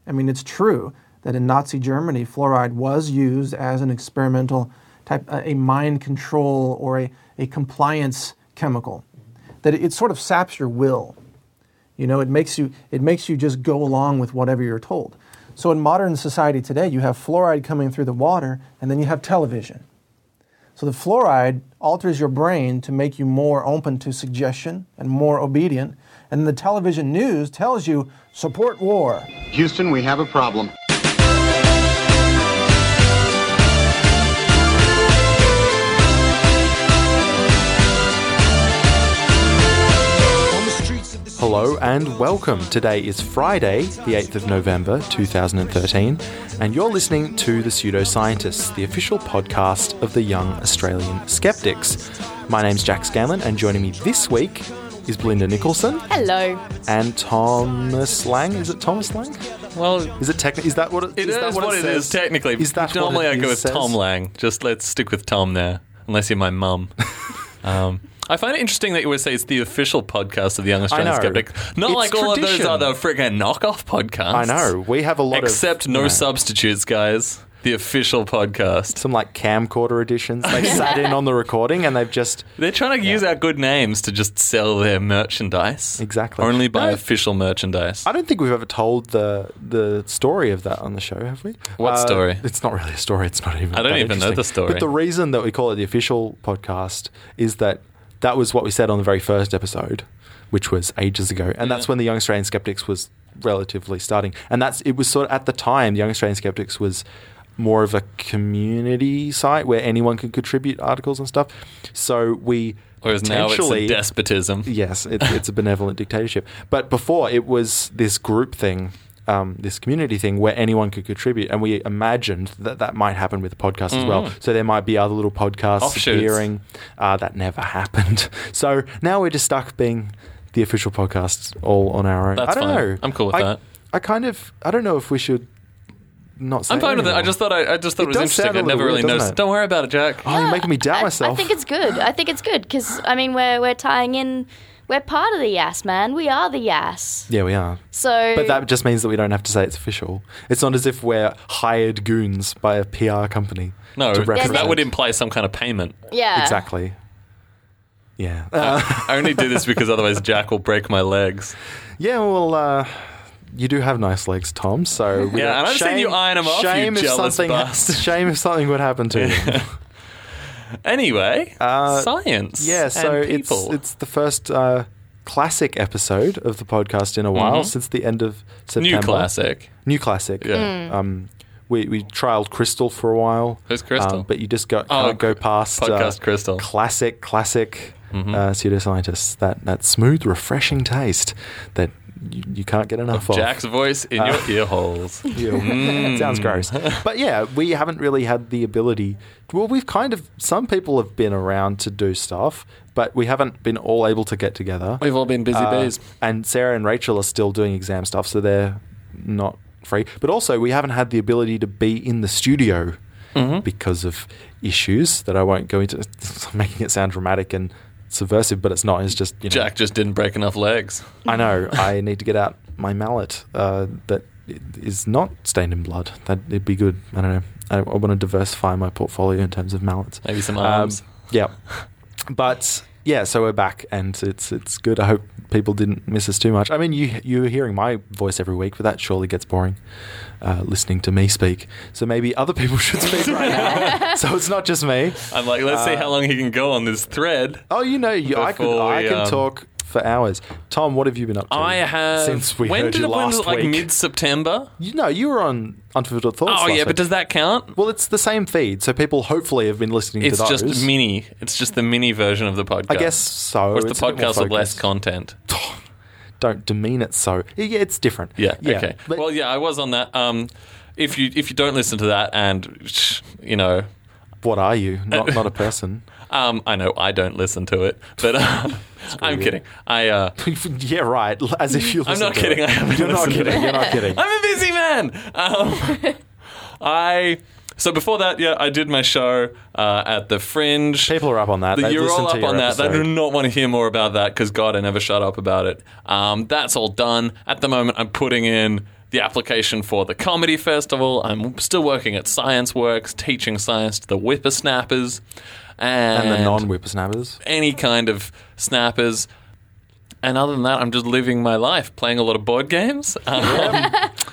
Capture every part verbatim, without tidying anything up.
I mean, it's true that in Nazi Germany, fluoride was used as an experimental type, a mind control or a, a compliance chemical. That it, it sort of saps your will. You know, it makes you it makes you just go along with whatever you're told. So in modern society today, you have fluoride coming through the water, and then you have television. So the fluoride alters your brain to make you more open to suggestion and more obedient. And the television news tells you, support war. Houston, we have a problem. Hello and welcome. Today is Friday, the eighth of November, two thousand thirteen, and you're listening to The Pseudoscientists, the official podcast of the Young Australian Skeptics. My name's Jack Scanlon, and joining me this week is Belinda Nicholson. Hello. And Thomas Lang. Is it Thomas Lang? Well, is it technically? Is that what it, it is? is That what, what it, it says? is technically. Is that normally what it I go is, with says? Tom Lang. Just let's stick with Tom there, unless you're my mum. um, I find it interesting that you always say it's the official podcast of the Young Australian Skeptic. Not It's like all tradition. of those other friggin' knockoff podcasts. I know. We have a lot Except of... no you know, substitutes, guys. The official podcast. some like camcorder editions. They've sat in on the recording and they've just... They're trying to Yeah. use our good names to just sell their merchandise. Exactly. Only buy No. official merchandise. I don't think we've ever told the the story of that on the show, have we? What Uh, story? It's not really a story. It's not even. I don't that even know interesting. the story. But the reason that we call it the official podcast is that that was what we said on the very first episode, which was ages ago, and that's Yeah. when the Young Australian Skeptics was relatively starting. And that's it was sort of at the time the Young Australian Skeptics was more of a community site where anyone could contribute articles and stuff. So we Whereas now it's a potentially- despotism. Yes, it, it's a benevolent dictatorship. But before, it was this group thing, um, this community thing where anyone could contribute. And we imagined that that might happen with the podcast as well. So there might be other little podcasts Offshoots. appearing. Uh, that never happened. So now we're just stuck being the official podcast all on our own. That's I don't fine. know. I'm cool with I, that. I kind of, I don't know if we should not say I'm fine with it. I anymore. just thought I, I just thought It it, was does interesting. sound a I never little really weird, doesn't noticed. it? Don't worry about it, Jack. Oh, you're making me doubt I, myself. I think it's good. I think it's good because I mean we're we're tying in. We're part of the Yass, man. We are the Yass. Yeah, we are. So, But that just means that we don't have to say it's official. It's not as if we're hired goons by a P R company. No, to because represent. that would imply some kind of payment. yeah, Exactly. Yeah. Uh, I only do this because otherwise Jack will break my legs. yeah, well, uh, you do have nice legs, Tom, so... we Yeah, don't- and I've seen you iron 'em off, you shame if jealous something, bastard. Shame if something would happen to you. Anyway, Uh, science. Yeah, so and it's, people. it's the first uh, classic episode of the podcast in a while, Mhm. since the end of September. new classic. New classic. Yeah. Um, we, we trialed Crystal for a while. Who's Crystal? Um, but you just go, Oh, can't go past Podcast uh, Crystal. classic, classic Mhm. uh, pseudoscientists. That, that smooth, refreshing taste that you, you can't get enough of. Jack's voice in Uh, your ear holes. Ew. Mm. Sounds gross. But yeah, we haven't really had the ability. Well, we've kind of. Some people have been around to do stuff, but we haven't been all able to get together. We've all been busy Uh, bees. And Sarah and Rachel are still doing exam stuff, so they're not free. But also, we haven't had the ability to be in the studio Mhm. because of issues that I won't go into. I'm making it sound dramatic and subversive, but it's not. It's just, you know, Jack just didn't break enough legs. I know. I need to get out my mallet uh, that is not stained in blood. That it'd be good. I don't know. I, I want to diversify my portfolio in terms of mallets. Maybe some Um, arms. yeah, but yeah. So we're back, and it's it's good. I hope people didn't miss us too much. I mean, you you're hearing my voice every week, but that surely gets boring. Uh, listening to me speak. So maybe other people should speak right now. So it's not just me. I'm like, let's see uh, how long he can go on this thread. Oh, you know, you, I could Before I we, can um, talk for hours. Tom, what have you been up to? I have. since we when heard did you it, when was last it, like week. mid-September? You know, you were on Unfulfilled Thoughts. Oh last yeah, week. but does that count? Well, it's the same feed, so people hopefully have been listening It's to those. just mini. It's just the mini version of the podcast. I guess so. Or it's It's the a bit more podcast with less focused. content. Don't demean it so. Yeah, it's different. Yeah. yeah. Okay. But well, yeah, I was on that. Um, if you if you don't listen to that, and sh- you know, what are you? Not not a person. um, I know I don't listen to it, but uh, I'm weird. kidding. I uh, Yeah, right. As if you. I'm listen not to kidding. It. I haven't You're not listened to kidding. it. You're not kidding. I'm a busy man. Um, I so before that, yeah, I did my show uh, at the Fringe. People are up on that. They You're listen all to up your on that. They do episode. not want to hear more about that because God, I never shut up about it. Um, that's all done. At the moment, I'm putting in the application for the comedy festival. I'm still working at Science Works, teaching science to the whippersnappers. And, And the non-whippersnappers. any kind of snappers. And other than that, I'm just living my life, playing a lot of board games, um,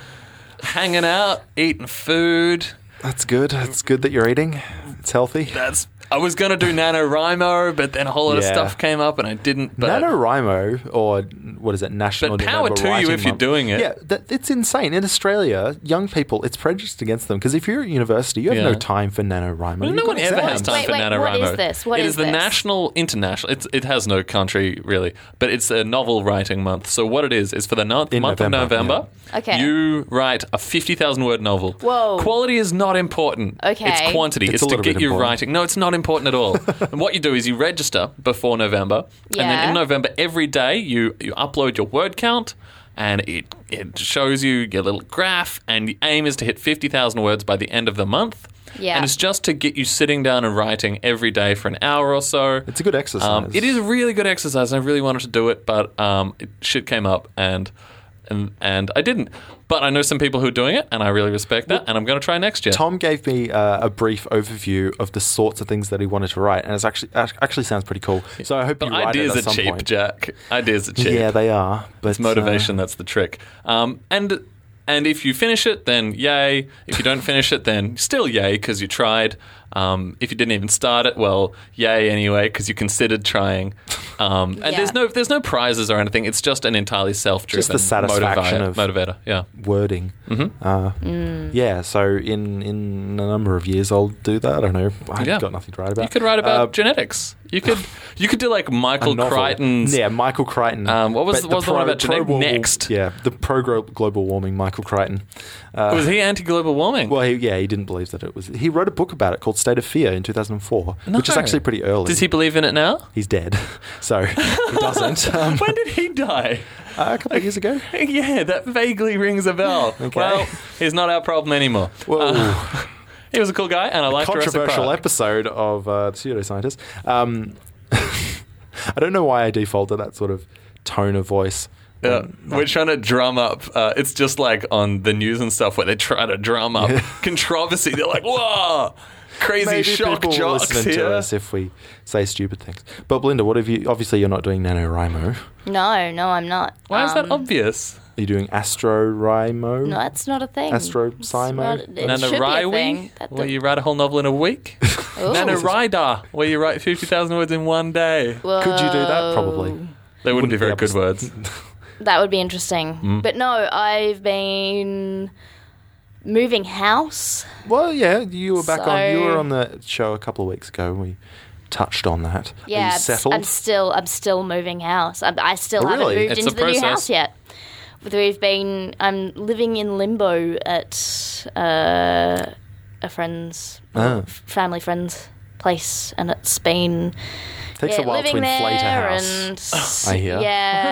hanging out, eating food. That's good. That's good that you're eating. It's healthy. That's. I was going to do NaNoWriMo, but then a whole lot of Yeah. stuff came up and I didn't. But NaNoWriMo, or what is it, National But power November to you Writing if you're Month. doing it. Yeah, that, it's insane. In Australia, young people, it's prejudiced against them because if you're at university, you have Yeah. no time for NaNoWriMo. Well, You've no got one ever has exams. time Wait, for wait, NaNoWriMo. what is this? What it is is the this? national, international. It's, it has no country really, but it's a novel writing month. So what it is is for the no- In month November, of November, yeah. Okay. you write a fifty thousand word novel. Whoa. Quality is not important. Okay. It's quantity. It's It's, a to little get bit you important. writing. No, it's not important at all. And what you do is you register before November, and then Yeah. in November every day you you upload your word count. And it, it shows you your little graph, and the aim is to hit fifty thousand words by the end of the month. Yeah. And it's just to get you sitting down and writing every day for an hour or so. It's a good exercise. Um, it is a really good exercise, and I really wanted to do it, but um, it, shit came up, and and and I didn't. But I know some people who are doing it, and I really respect that, and I'm going to try next year. Tom gave me uh, a brief overview of the sorts of things that he wanted to write, and it's actually act- actually sounds pretty cool. So I hope but you write ideas it are at some cheap, point. Jack. Ideas are cheap. Yeah, they are. But It's motivation. That's the trick. Um, and and if you finish it, then yay. If you don't finish it, then still yay because you tried. Um, if you didn't even start it, well, yay anyway because you considered trying. Um, and Yeah. there's no there's no prizes or anything. It's just an entirely self-driven Just the satisfaction motivator. of- motivator. Yeah. wording. Mm-hmm. Uh, Yeah, so in in a number of years, I'll do that. I don't know. I've Yeah. got nothing to write about. You could write about Uh, genetics. You could you could do like a Michael novel. Crichton's. Yeah, Michael Crichton. Um, what was- But what was the one about genetic- global- Next? Yeah, the pro glo- global warming, Michael Crichton. Uh, Was he anti-global warming? well, he, yeah, he didn't believe that it was. He wrote a book about it called State of Fear in two thousand four, which is No. actually pretty early. Does he believe in it now? He's dead, so he doesn't. Um, When did he die? a couple of years ago. Yeah, that vaguely rings a bell. Well, he's not our problem anymore. Whoa. Uh, he was a cool guy, and I like Jurassic Controversial Park. episode of uh, the Pseudoscientist. Um, I don't know why I default to that sort of tone of voice. Yeah, Um, we're trying to drum up. Uh, it's just like on the news and stuff where they try to drum up controversy. They're like, "Whoa, crazy Maybe shock people will jocks listen to here." us if we say stupid things. But Belinda, what have you? Obviously, you're not doing NaNoWriMo. No, no, I'm not. Why is that Um, obvious? Are you doing AstroRimo? No, that's not a thing. Astro It's Simo? not- It should be a NaNoWriMo, thing. That where the- you write a whole novel in a week. Ooh. NaNoWriMo, where you write fifty thousand words in one day. Could you do that? Probably. They wouldn't be very able good to- words. That would be interesting. Mm. But no, I've been moving house. Well, yeah, you were back on. You So- were on the show a couple of weeks ago. And we touched on that. Yeah, Are you I'm s- settled? I'm still I'm still moving house. I, I still Oh, haven't really? moved It's into a the new process. house yet. But we've been I'm living in limbo at uh, a friend's Ah. f- family friend's place, and it's been Takes yeah, a while to living inflate a there house. and I hear.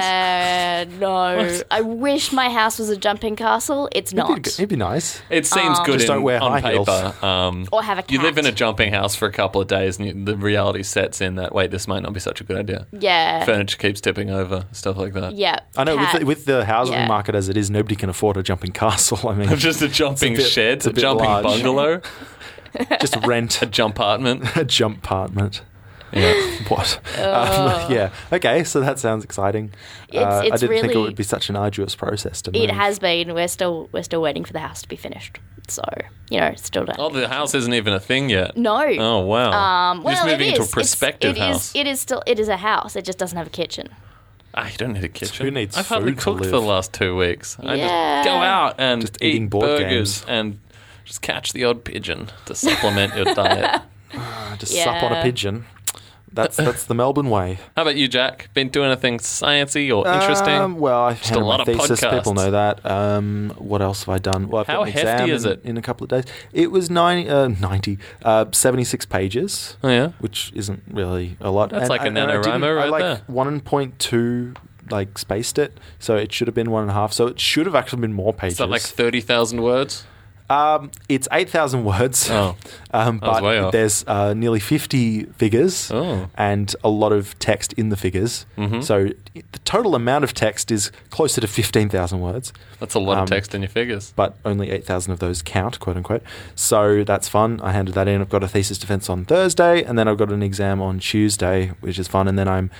yeah, no. I wish my house was a jumping castle. It's It'd not. be, it'd be nice. It seems Um, good Just in, don't wear on high heels. paper. Um, Or have a You live cat. in a jumping house for a couple of days, and you, the reality sets in that, wait, this might not be such a good idea. Yeah, Furniture keeps tipping over, stuff like that. yeah. I know with cat. the, with the housing Yeah. market as it is, nobody can afford a jumping castle. I mean, Just a jumping bit- shed, it's a a, bit jumping large. bungalow, just rent a jump apartment. a jump apartment. Yeah. What? Um, yeah. Okay. So that sounds exciting. It's- uh, I it's didn't think it really- would be such an arduous process to move. It has been. We're still we're still waiting for the house to be finished. So you know, it's still done. Oh, the house isn't even a thing yet. No. Oh, wow. Um, You're well, just moving it into is. a prospective it's, it house. Is, it is still. It is a house. It just doesn't have a kitchen. Ah, you don't need a kitchen. Who needs I've hardly food to cooked for live? the last two weeks. I Yeah. just go out and Just eat eating board burgers games. and just catch the odd pigeon to supplement your diet. Just sup on a Yeah. pigeon. That's that's the Melbourne way. How about you, Jack? Been doing anything sciencey or interesting? Um, well, I've Just had a lot my of thesis. podcasts. People know that. Um, what else have I done? Well, I've How got an exam hefty is in, it? in a couple of days. It was ninety, uh, ninety uh, seventy-six pages. Oh, yeah? Which isn't really a lot. That's like a I- and I NaNoWriMo didn't- I right like there. one point two like spaced it, so it should have been one and a half. So it should have actually been more pages. Is that like thirty thousand words? Um, it's eight thousand words, Oh, um, I was way but off. there's uh, nearly fifty figures Oh. and a lot of text in the figures. Mm-hmm. So the total amount of text is closer to fifteen thousand words, That's a lot Um, of text in your figures. but only eight thousand of those count, quote unquote. So that's fun. I handed that in. I've got a thesis defense on Thursday, and then I've got an exam on Tuesday, which is fun. And then I'm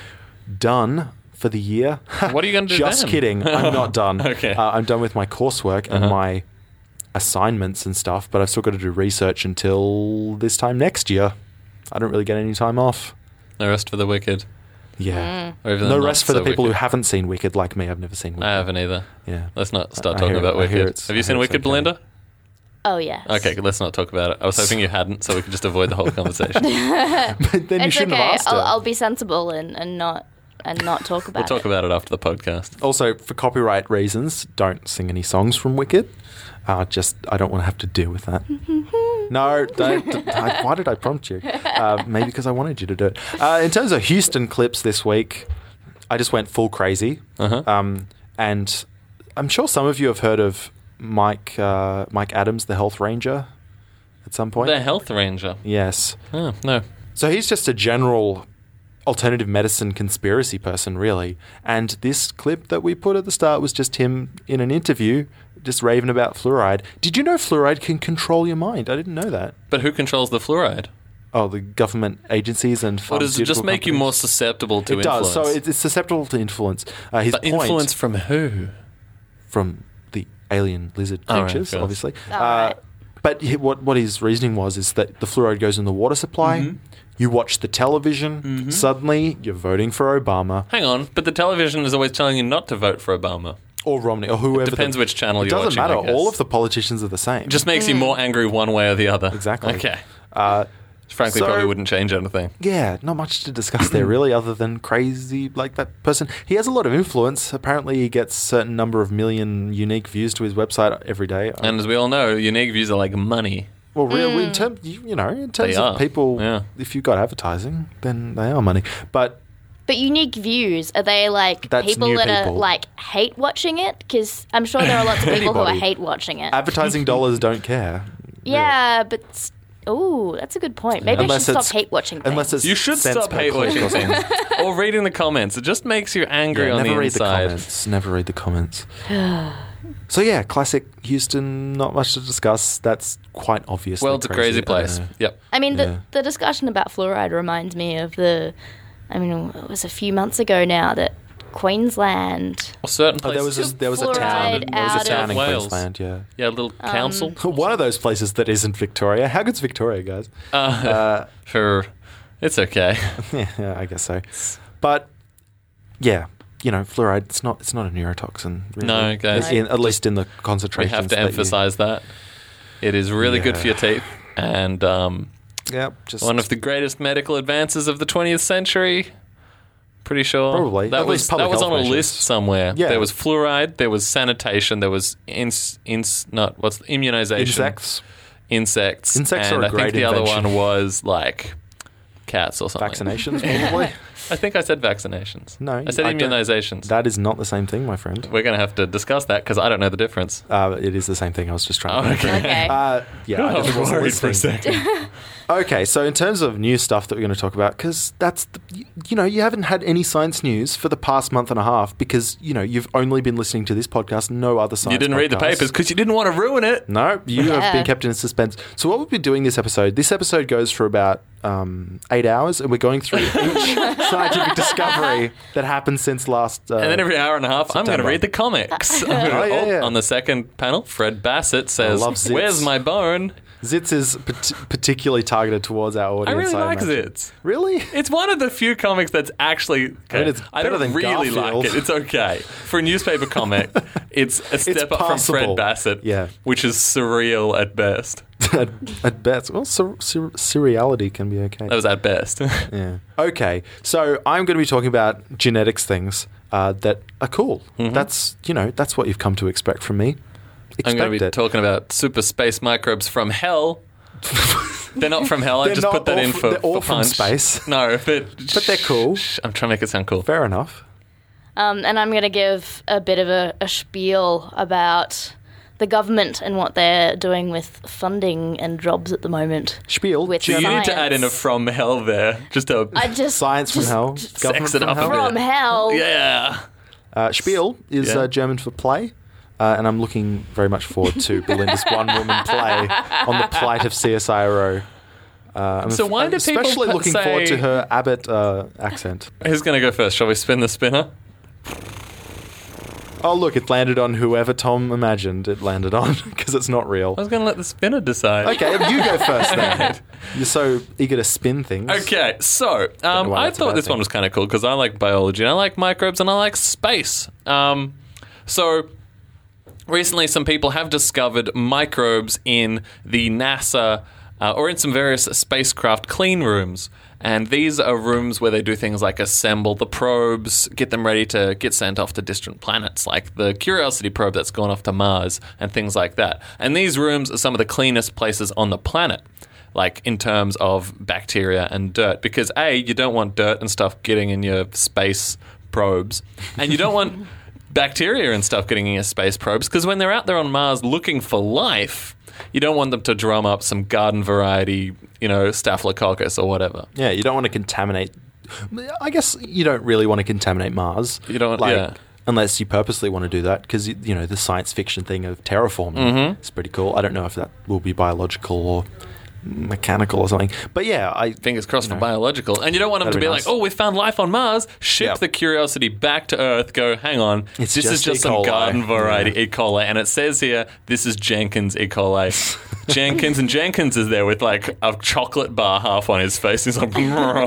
done for the year. What are you gonna do Just then? kidding. I'm not done. Okay. Uh, I'm done with my coursework and Uh-huh. my assignments and stuff, but I've still got to do research until this time next year. I don't really get any time off. No rest for the wicked. Yeah. Or even No the rest not for the so people who wicked. haven't seen Wicked like me. I've never seen Wicked. I haven't either. Yeah. Let's not start I talking hear- about I hear Wicked. it's- Have I you seen hear it's Wicked, okay. Belinda? Oh, yes. Okay, let's not talk about it. I was hoping you hadn't, so we could just avoid the whole conversation. But then you It's shouldn't okay. have asked I'll, her. I'll be sensible and, and not and not talk about We'll talk it. about it after the podcast. Also, for copyright reasons, don't sing any songs from Wicked. Uh, just, I don't want to have to deal with that. No, don't. I, why did I prompt you? Uh, maybe because I wanted you to do it. Uh, in terms of Houston clips this week, I just went full crazy. Uh-huh. Um, and I'm sure some of you have heard of Mike uh, Mike Adams, the health ranger, at some point. The Health Ranger. Yes. Oh, no. So he's just a general alternative medicine conspiracy person, really. And this clip that we put at the start was just him in an interview just raving about fluoride. Did you know fluoride can control your mind? I didn't know that. But who controls the fluoride? Oh, the government agencies and Or does it just pharmaceutical make you companies? more susceptible to It influence? does. So it's, it's susceptible to influence. Uh, his But point influence from who? from the alien lizard Oh, right, creatures, of course. obviously. Oh, uh, right. But he, what what his reasoning was is that the fluoride goes in the water supply. Mm-hmm. You watch the television. Suddenly, you're voting for Obama Hang on, but the television is always telling you not to vote for Obama. or Romney or whoever. Depends the, which channel it you're doesn't watching, I matter. guess. All of the politicians are the same. It just makes you more angry one way or the other. exactly. Okay. Uh, Frankly, So- probably wouldn't change anything. yeah, not much to discuss there really, other than crazy like that person. He has a lot of influence. Apparently, he gets a certain number of million unique views to his website every day. And as we all know, unique views are like money. Well, really, in terms, you, you know, in terms They of are, people, yeah. if you've got advertising, then they are money. But But unique views, are they like That's people new that people. are like hate watching it? Because I'm sure there are lots of people who Anybody. hate watching it. advertising dollars don't care. yeah, but s- oh, that's a good point. Maybe Unless I should it's- stop hate watching things. Unless it's You should cents stop per hate click watching or something. things. Or reading the comments. It just makes you angry Yeah, on never the read inside. the comments. Never read the comments. So yeah, classic Houston. Not much to discuss. That's quite obvious. Well, it's a crazy place. Yep. I mean, Yeah. the, the discussion about fluoride reminds me of the, I mean, it was a few months ago now that Queensland, Well, certain Oh, there places. was a, there was a Fluoride town. There was out a town of in Wales. Queensland. Yeah. yeah, a little Um, council. One of those places that isn't Victoria. How good's Victoria, guys? Uh, Uh, for it's okay. yeah, yeah, I guess so. But yeah, you know, fluoride. It's not. It's not a neurotoxin. Really. No, guys. In, at least in the We concentrations. have to that you- emphasize that. It is really good for your Yeah. teeth. And um, Yeah, just one of the greatest medical advances of the twentieth century. Pretty sure. Probably. That At was least public that was on health a measures. list somewhere. Yeah. There was fluoride, there was sanitation, there was ins, ins not what's immunization. insects, Insects. Insects and are a I think great the other invention. one was like cats or something. vaccinations, probably. I think I said vaccinations. No, I said I don't- immunizations. That is not the same thing, my friend. We're going to have to discuss that because I don't know the difference. Uh, it is the same thing. I was just trying Oh, to. okay. okay. Uh, yeah, I just wasn't listening. second. Okay, so in terms of new stuff that we're going to talk about, because that's, the, you, you know, you haven't had any science news for the past month and a half because, you know, you've only been listening to this podcast, no other science You didn't read the podcasts. papers because you didn't want to ruin it. No, you have Yeah. been kept in suspense. So what we'll be doing this episode, this episode goes for about um, eight hours, and we're going through each scientific discovery that happened since last... Uh, And then every hour and a half, I'm going to September. read the comics. I'm gonna- Oh, yeah, yeah. On the second panel, Fred Bassett says, love Zitz. "Where's my bone?" Zitz is pat- particularly targeted towards our I audience. really like imagine. Zitz. Really? It's one of the few comics that's actually. Okay, I mean, it's I better don't than really Garfield. like it. It's okay for a newspaper comic. It's a step up from passable. Fred Bassett, Yeah. which is surreal at best. at, at best. Well, sur- sur- surreality can be okay. That was at best. Yeah. Okay, so I'm going to be talking about genetics things uh, that are cool. Mm-hmm. That's, you know, that's what you've come to expect from me. Expect I'm going to be it. talking about super space microbes from hell. They're not from hell. I They're just not put that all in fr- for, they're all for from punch. space. No, but But they're cool. I'm trying to make it sound cool. Fair enough. Um, and I'm going to give a bit of a, a spiel about the government and what they're doing with funding and jobs at the moment. Spiel. With So you need to add in a science. from hell there, just to I just Science from just hell. Government sex it from up a hell. bit. from hell. yeah. Uh, Spiel is Yeah. uh, German for play. Uh, and I'm looking very much forward to Belinda's one-woman play on the plight of C S I R O. Uh, I'm So why I'm do people especially put- looking forward to say- her Abbott uh, accent. Who's going to go first? Shall we spin the spinner? Oh, look, it landed on whoever Tom imagined it landed on, because it's not real. I was going to let the spinner decide. Okay, you go first then. You're so eager to spin things. Okay, so um, why I that's a thought bad this thing. one was kind of cool because I like biology and I like microbes and I like space. Um, so recently, some people have discovered microbes in the NASA uh, or in some various spacecraft clean rooms. And these are rooms where they do things like assemble the probes, get them ready to get sent off to distant planets, like the Curiosity probe that's gone off to Mars and things like that. And these rooms are some of the cleanest places on the planet, like in terms of bacteria and dirt. Because A, you don't want dirt and stuff getting in your space probes. And you don't want bacteria and stuff getting in your space probes, because when they're out there on Mars looking for life, you don't want them to drum up some garden variety, you know, staphylococcus or whatever. Yeah, you don't want to contaminate. I guess you don't really want to contaminate Mars. You don't- like, yeah. unless you purposely want to do that, because you know the science fiction thing of terraforming Mm-hmm. is pretty cool. I don't know if that will be biological or mechanical or something, but yeah, I Fingers crossed you for know. biological. And you don't want them That'd to be be nice. like, oh, we found life on Mars. Ship Yeah. the Curiosity back to Earth. Go, hang on. It's this is just just E. some coli. garden variety Yeah. E. coli. And it says here, this is Jenkins E. coli. Jenkins, and Jenkins is there with like a chocolate bar half on his face. He's like,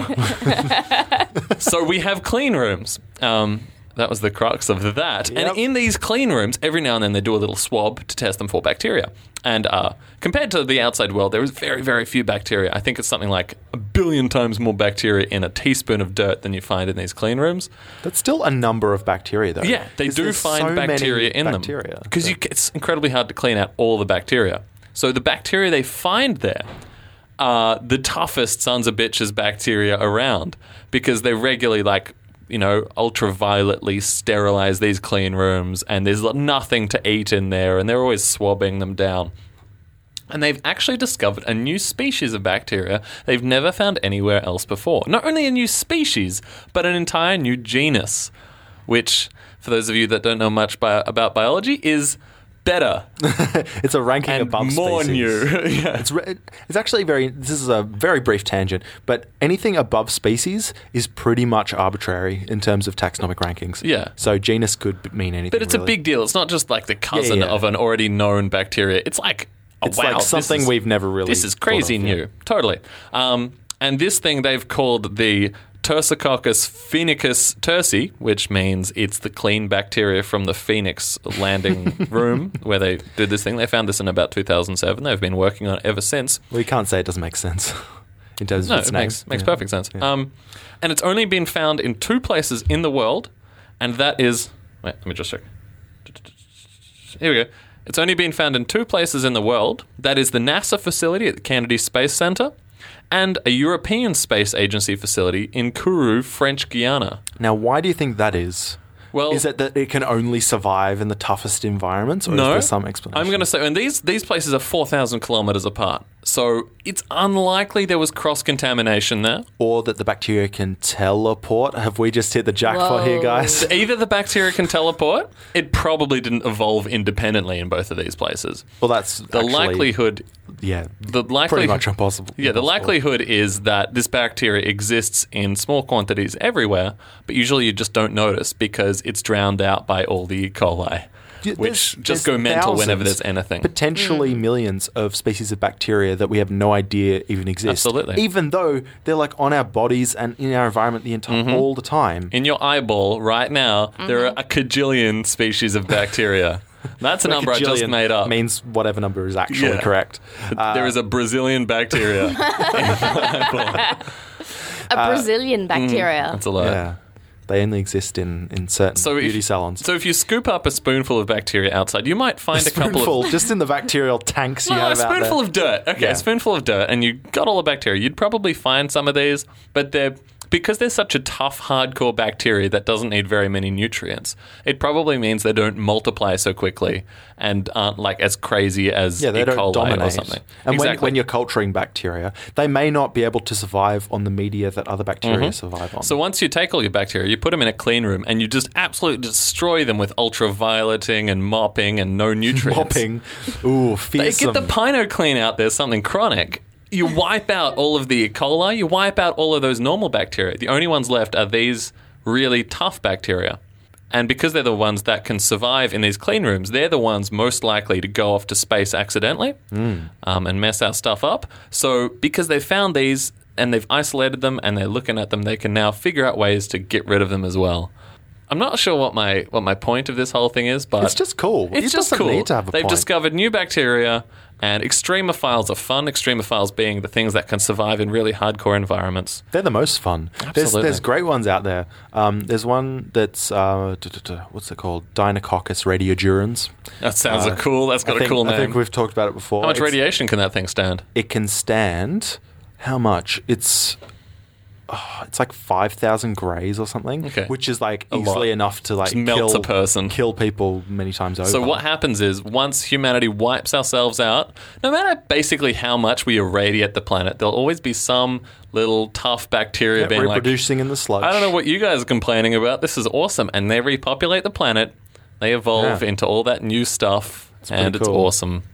so we have clean rooms. Um, that was the crux of that. Yep. And in these clean rooms, every now and then they do a little swab to test them for bacteria. And uh, compared to the outside world, there is very, very few bacteria. I think it's something like a billion times more bacteria in a teaspoon of dirt than you find in these clean rooms. That's still a number of bacteria, though. Yeah, they 'Cause do there's find so many bacteria in bacteria, them. Because so- it's incredibly hard to clean out all the bacteria. So the bacteria they find there are the toughest sons of bitches bacteria around, because they regularly, like, you know, ultravioletly sterilize these clean rooms, and there's nothing to eat in there, and they're always swabbing them down. And they've actually discovered a new species of bacteria they've never found anywhere else before. Not only a new species, but an entire new genus, which, for those of you that don't know much bi- about biology, is better It's a ranking and above more species. new. yeah. It's re- it's actually very. This is a very brief tangent, but anything above species is pretty much arbitrary in terms of taxonomic rankings. Yeah. So genus could b- mean anything. But it's a really. big deal. It's not just like the cousin yeah. of an already known bacteria. It's like, oh, It's wow, like this something is- we've never really. This is thought crazy of, new. yeah. Totally. Um, and this thing they've called the Tursicoccus phoenicus tursi, which means it's the clean bacteria from the Phoenix landing room where they did this thing. They found this in about two thousand seven. They've been working on it ever since. Well, you can't say it doesn't make sense in terms No, of its it name. makes, makes Yeah. perfect sense. Um, and it's only been found in two places in the world, and that is... Wait, let me just check. Here we go. It's only been found in two places in the world. That is the NASA facility at the Kennedy Space Center and a European Space Agency facility in Kourou, French Guiana. Now, why do you think that is? Well, Is it that it can only survive in the toughest environments, or no, is there some explanation? I'm going to say, and these these places are four thousand kilometers apart, so it's unlikely there was cross contamination there. Or that the bacteria can teleport. Have we just hit the jackpot here, Whoa. guys? Either the bacteria can teleport, it probably didn't evolve independently in both of these places. Well, that's The actually, likelihood, yeah, the likelihood, pretty much impossible. yeah, the impossible. likelihood is that this bacteria exists in small quantities everywhere, but usually you just don't notice because it's drowned out by all the E. coli, Yeah, which there's- just there's go mental whenever thousands, there's anything. Potentially millions of species of bacteria that we have no idea even exist. Absolutely. Even though they're like on our bodies and in our environment the entire Mm-hmm. all the time. In your eyeball right now, there are a cajillion species of bacteria. That's a number I just Bajillion made up. Means whatever number is actually Yeah. correct. Uh, there is a Brazilian bacteria. in my eyeball. A Brazilian bacteria. That's a lot. yeah. They only exist in, in certain So beauty if, salons. So if you scoop up a spoonful of bacteria outside, you might find a, couple spoonful, of just in the bacterial tanks you no, a have out there. spoonful of dirt. Okay, Yeah. a spoonful of dirt, and you got all the bacteria. You'd probably find some of these, but they're because they're such a tough, hardcore bacteria that doesn't need very many nutrients, it probably means they don't multiply so quickly and aren't like as crazy as Yeah, they E. don't coli dominate. or something. And when, exactly. when you're culturing bacteria, they may not be able to survive on the media that other bacteria survive on. So once you take all your bacteria, you put them in a clean room and you just absolutely destroy them with ultravioleting and mopping and no nutrients. mopping, ooh, They fearsome. get the Pino Clean out there, something chronic. You wipe out all of the E. coli, you wipe out all of those normal bacteria. The only ones left are these really tough bacteria. And because they're the ones that can survive in these clean rooms, they're the ones most likely to go off to space accidentally Mm. um, and mess our stuff up. So because they found these and they've isolated them and they're looking at them, they can now figure out ways to get rid of them as well. I'm not sure what my what my point of this whole thing is, but It's just cool. It's It just doesn't cool. need to have a They've point. discovered new bacteria, and extremophiles are fun. Extremophiles being the things that can survive in really hardcore environments. They're the most fun. There's, Absolutely. there's great ones out there. Um, there's one that's, uh, duh, duh, duh, what's it called? Deinococcus radiodurans. That sounds Uh, cool. That's got I think, a cool name. I think we've talked about it before. How much It's- radiation can that thing stand? It can stand, how much? It's... Oh, it's like five thousand grays or something, Okay. which is like A easily lot. enough to like Just melts kill, a person. kill people many times over. So what happens is once humanity wipes ourselves out, no matter basically how much we irradiate the planet, there'll always be some little tough bacteria Yeah, being like, reproducing in the sludge. I don't know what you guys are complaining about. This is awesome. And they repopulate the planet. They evolve Yeah. into all that new stuff. pretty And it's cool. awesome.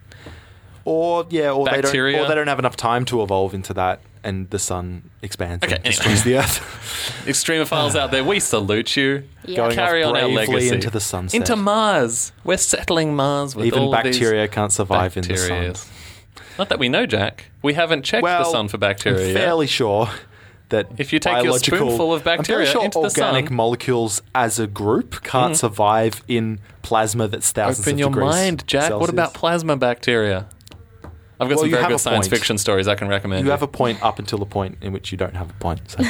Or yeah, or they don't, Bacteria. or they don't have enough time to evolve into that, and the sun expands Okay, and anyway. destroys the earth. Extremophiles out there, we salute you. Yeah. Going Carry off on our bravely legacy. into the sunset. Into Mars. We're settling Mars with Even all of these bacteria can't survive in the bacteria. sun. Not that we know, Jack. We haven't checked the Well, sun for bacteria I'm yet. fairly sure that If you take your biological, spoonful of bacteria I'm fairly sure into the organic sun- molecules as a group can't survive in plasma that's thousands Open of your degrees mind, Jack. What Celsius. about plasma bacteria? I've got Well, some you very have good a science point. fiction stories I can recommend. You have a point up until the point in which you don't have a point. So.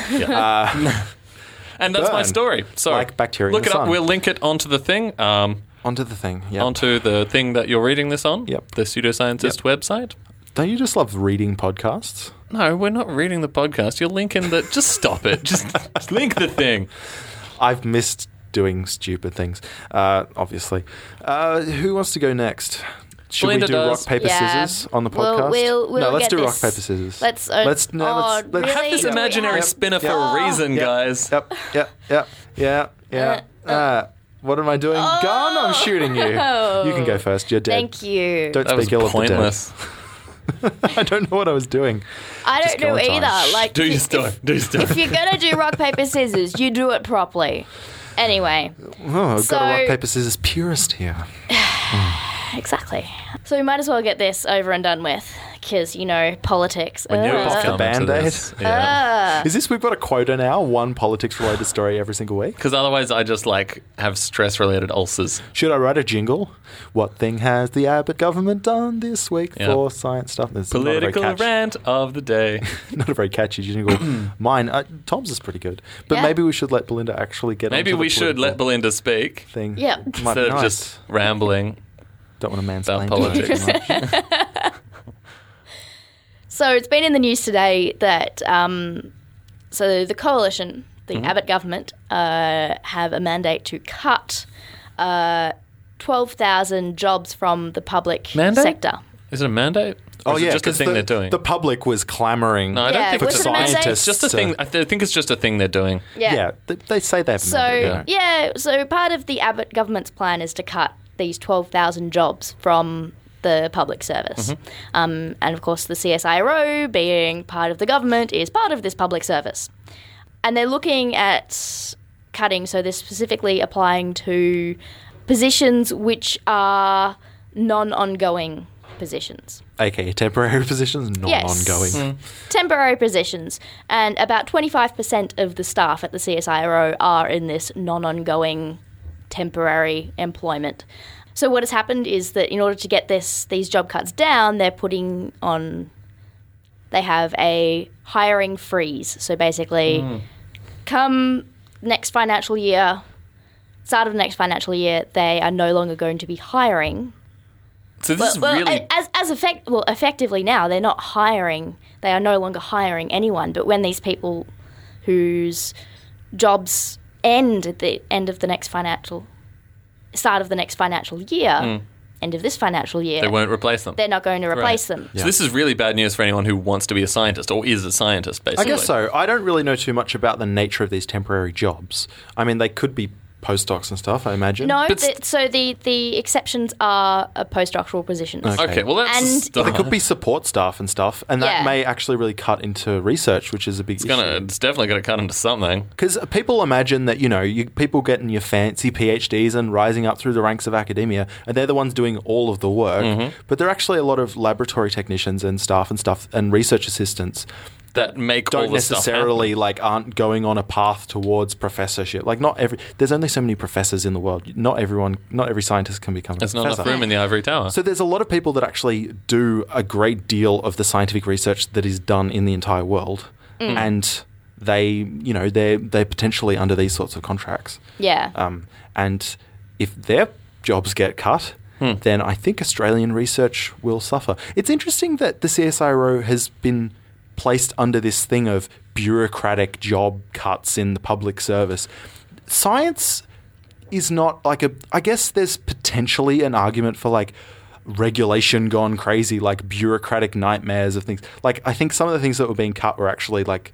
and that's my burn. story. So Like bacteria in look the it up. sun. We'll link it onto the thing. Um, Onto the thing. Yep. onto the thing that you're reading this on. Yep. The pseudoscientist website. Don't you just love reading podcasts? No, we're not reading the podcast. You're linking the. Just stop it. Just link the thing. I've missed doing stupid things, uh, obviously. Uh, who wants to go next? Should Belinda we do does. rock, paper, Yeah. scissors on the We'll- podcast? we'll- we'll no, let's get do rock, this- paper, scissors. Let's, uh, let's, no, oh, let's, let's really? Have this Yep. imaginary Yep. spinner for Yep. a reason, Yep. guys. Yep, yep, yep, yeah, yeah. Uh, what am I doing? Gun, I'm shooting you. You can go first. You're dead. Thank you. Don't That was speak ill of the dead. pointless. I don't know what I was doing. I Just don't know go on time. either. Like, Do your if- story. Do your story. If you're gonna do rock paper scissors, you do it properly. Anyway, Oh, I've So- got a rock, paper, scissors purist here. exactly. So we might as well get this over and done with, because you know politics. We knew it was Uh, coming to Band-Aid? this. Yeah. Is this, we've got a quota now, one politics-related story every single week? Because otherwise, I just like have stress-related ulcers. Should I write a jingle? What thing has the Abbott government done this week Yeah. for science stuff? There's Political not a very rant of the day. catchy, not a very catchy jingle. Mine, uh, Tom's is pretty good. But Yeah. maybe we should let Belinda actually get Maybe onto the we should let political Belinda speak thing. Yeah. Might be instead of nice. just rambling. Don't want to mansplain about to her politics. too much. So it's been in the news today that um, so the coalition, the Mm-hmm. Abbott government, uh, have a mandate to cut uh, twelve thousand jobs from the public Mandate? sector. Is it a mandate? Or Oh is it yeah, just a 'cause thing the, they're doing? the public was clamoring no, I don't Yeah, think for was it's it a a mandate? mandate. scientists. It's just a thing. to- I th- think it's just a thing they're doing. Yeah. yeah, they, they say they have a So mandate. yeah, so part of the Abbott government's plan is to cut these twelve thousand jobs from the public service, Mm-hmm. um, and of course the C S I R O, being part of the government, is part of this public service, and they're looking at cutting. So they're specifically applying to positions which are non-ongoing positions. A K A temporary positions, not Yes. ongoing. Mm. Temporary positions, and about twenty-five percent of the staff at the C S I R O are in this non-ongoing temporary employment. So what has happened is that in order to get this these job cuts down, they're putting on they have a hiring freeze. So basically come next financial year, start of next financial year, they are no longer going to be hiring. So this Well, is well, really. as as effect well effectively now they're not hiring. They are no longer hiring anyone. But when these people whose jobs end at the end of the next financial, start of the next financial year, Mm. end of this financial year, They won't replace them. they're not going to replace Right. them. So this is really bad news for anyone who wants to be a scientist or is a scientist, I basically. guess so. I don't really know too much about the nature of these temporary jobs. I mean, they could be postdocs and stuff, I imagine. No, But th- so the, the exceptions are uh, postdoctoral positions. Okay, well that's And- a But start. they could be support staff and stuff, and that Yeah. may actually really cut into research, which is a big It's gonna. issue. It's definitely gonna cut into something. Because people imagine that, you know, you, people getting your fancy PhDs and rising up through the ranks of academia, and they're the ones doing all of the work. Mm-hmm. But there are actually a lot of laboratory technicians and staff and stuff and research assistants That make all don't the stuff necessarily happen. like aren't going on a path towards professorship. Like not every there's only so many professors in the world. Not everyone, not every scientist can become a There's not professor. enough room in the ivory tower. So there's a lot of people that actually do a great deal of the scientific research that is done in the entire world, and they, you know, they're they're potentially under these sorts of contracts. Yeah. Um, and if their jobs get cut, then I think Australian research will suffer. It's interesting that the C S I R O has been placed under this thing of bureaucratic job cuts in the public service. Science is not like a. I guess there's potentially an argument for like regulation gone crazy, like bureaucratic nightmares of things. Like I think some of the things that were being cut were actually like,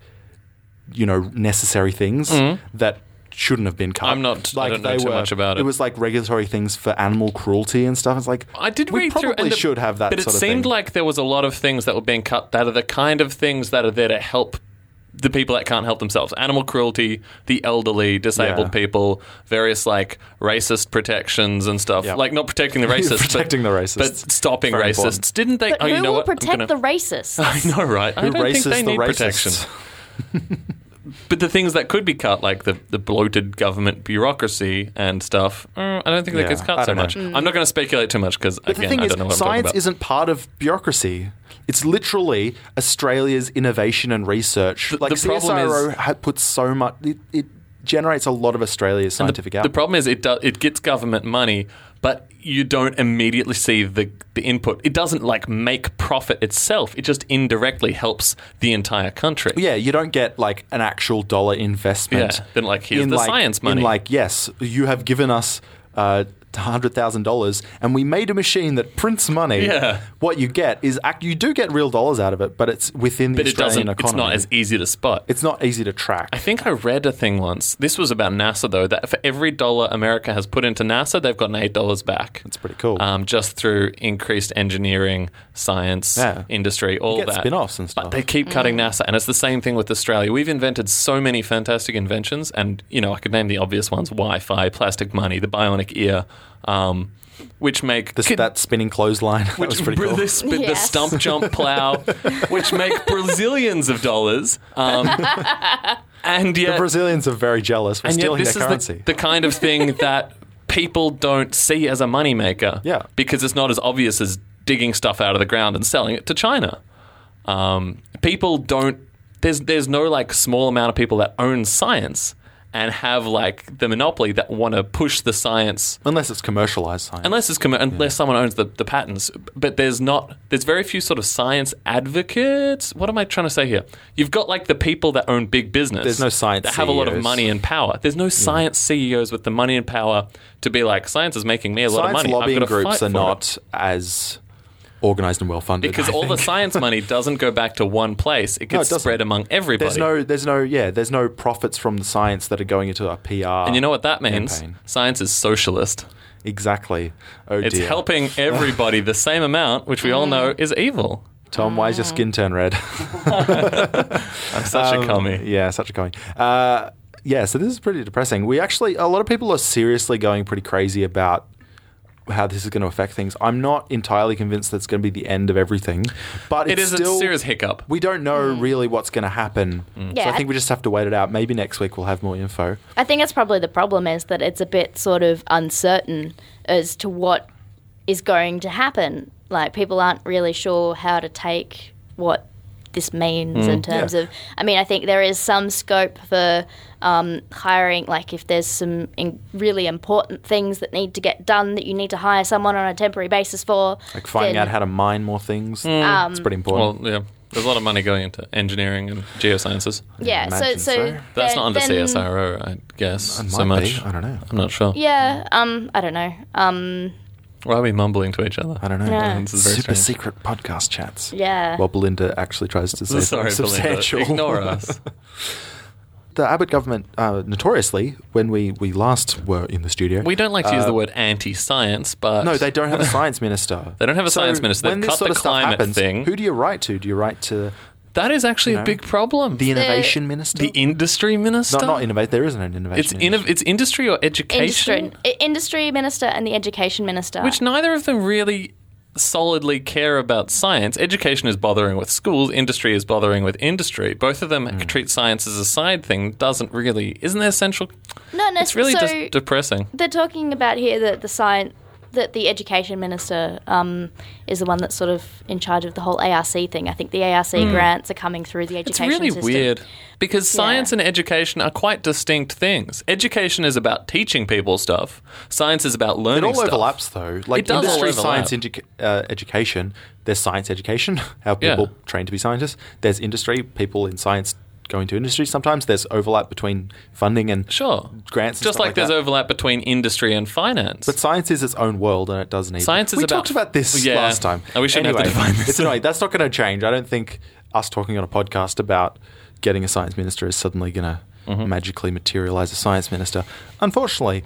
you know, necessary things that shouldn't have been cut. I'm not- I don't know they too much about it. It was like regulatory things for animal cruelty and stuff. It's like I did we read probably through, and the- should have that. But it sort of seemed thing. like there was a lot of things that were being cut that are the kind of things that are there to help the people that can't help themselves. Animal cruelty, the elderly, disabled Yeah. people, various like racist protections and stuff. Yep. Like not protecting the racists, Protecting but, the racists. but stopping Very racists. important. Didn't they? But oh, who you know will what? I'm protect gonna- the racists? I know, right? I Who don't think races they the need protection. racists? But the things that could be cut, like the, the bloated government bureaucracy and stuff, mm, I don't think that Yeah, gets I cut so don't know. much. I'm not going to speculate too much because, But the again, thing I is, don't know what I'm science talking about. isn't part of bureaucracy. It's literally Australia's innovation and research. The- like the problem C S I R O is- ha- puts so much. It, it generates a lot of Australia's scientific the, the output. problem is it do, it gets government money, but you don't immediately see the the input. It doesn't like make profit itself. It just indirectly helps the entire country. Yeah, you don't get like an actual dollar investment. Yeah, then, like, here's in, the like- science money. In like, yes, you have given us uh, one hundred thousand dollars and we made a machine that prints money. Yeah. What you get is, act- you do get real dollars out of it, but it's within the But it Australian doesn't. economy. It's not as easy to spot. It's not easy to track. I think I read a thing once. This was about NASA, though, that for every dollar America has put into NASA, they've gotten eight dollars back. That's pretty cool. Um, just through increased engineering, science, Yeah. industry, all get that. spin-offs and stuff. But they keep cutting NASA, and it's the same thing with Australia. We've invented so many fantastic inventions, and you know I could name the obvious ones: Wi-Fi, plastic money, the bionic ear, um, which make This, that spinning clothesline, that was pretty br- cool. the, sp- the Yes. stump jump plow, which make brazillions of dollars. Um, and The yet, Brazilians are very jealous. We're and yet stealing this their is currency. the, the kind of thing that people don't see as a moneymaker. Yeah. Because it's not as obvious as digging stuff out of the ground and selling it to China. Um, people don't. There's there's no like small amount of people that own science and have like the monopoly that want to push the science. Unless it's commercialized science. Unless it's commer- unless someone owns the, the patents, but there's not. There's very few sort of science advocates. What am I trying to say here? You've got like the people that own big business. There's no science that have a lot of C E Os. money and power. There's no science C E Os with the money and power to be like science is making me a lot Science of money. lobbying I've got to groups fight are for it." not as organized and well funded. Because I all the think. science money doesn't go back to one place. It No, gets it doesn't. spread among everybody. There's no, there's no, yeah, there's no profits from the science that are going into a P R. and you know what that means? campaign. Science is socialist. Exactly. Oh It's dear. helping everybody the same amount, which we all know is evil. Tom, why is your skin turn red? I'm such Um, a commie. Yeah, such a commie. Uh, yeah, so this is pretty depressing. We actually, a lot of people are seriously going pretty crazy about how this is going to affect things. I'm not entirely convinced that's going to be the end of everything, but It it's is still a serious hiccup. We don't know really what's going to happen. So Yeah. I think we just have to wait it out. Maybe next week we'll have more info. I think that's probably the problem is that it's a bit sort of uncertain as to what is going to happen. Like people aren't really sure how to take what this means in terms Yeah. of. I mean, I think there is some scope for um, hiring. Like if there's some in really important things that need to get done that you need to hire someone on a temporary basis for. Like finding then- out how to mine more things. Mm. It's pretty important. Well, yeah. There's a lot of money going into engineering and geosciences. Yeah, so imagine so, so. That's then- not under then- C S I R O, I guess, It so might much. be. I don't know. I'm not sure. Yeah, um, I don't know. Um, Why are we mumbling to each other? I don't know. Yeah. This is very Super strange. secret podcast chats. yeah. While Belinda actually tries to say Sorry, something Belinda. substantial. Ignore us. The Abbott government, uh, notoriously, when we, we last were in the studio, We don't like to use uh, the word anti-science, but no, they don't have a science minister. They don't have a So science minister. They've when this cut sort the of stuff climate happens, thing. who do you write to? Do you write to That is actually You a know, big problem. the innovation minister? The industry minister. no, not innovate. There isn't an innovation It's minister. inno- it's industry or education, Industry, I- industry minister and the education minister. which neither of them really solidly care about science. Education is bothering with schools. Industry is bothering with industry. Both of them Mm. treat science as a side thing. Doesn't really. Isn't there central? no, no, It's really so just depressing. they're talking about here that the science that the education minister um, is the one that's sort of in charge of the whole A R C thing. I think the A R C grants are coming through the Hmm. It's education really system. weird because science Yeah. and education are quite distinct things. Education is about teaching people stuff. Science is about It learning all stuff. overlaps, though. Like It does all industry, overlap. science, edu- uh, education. There's science education, how Yeah. people train to be scientists. There's industry, people in science go into industry. Sometimes there's overlap between funding and Sure. grants. And Just stuff like, like there's that. overlap between industry and finance. But science is its own world, and it does need. Science is we about- talked about this Yeah. last time. Oh, we shouldn't have anyway, to define this. It's annoying. That's not going to change. I don't think us talking on a podcast about getting a science minister is suddenly going to Mm-hmm. magically materialize a science minister. Unfortunately.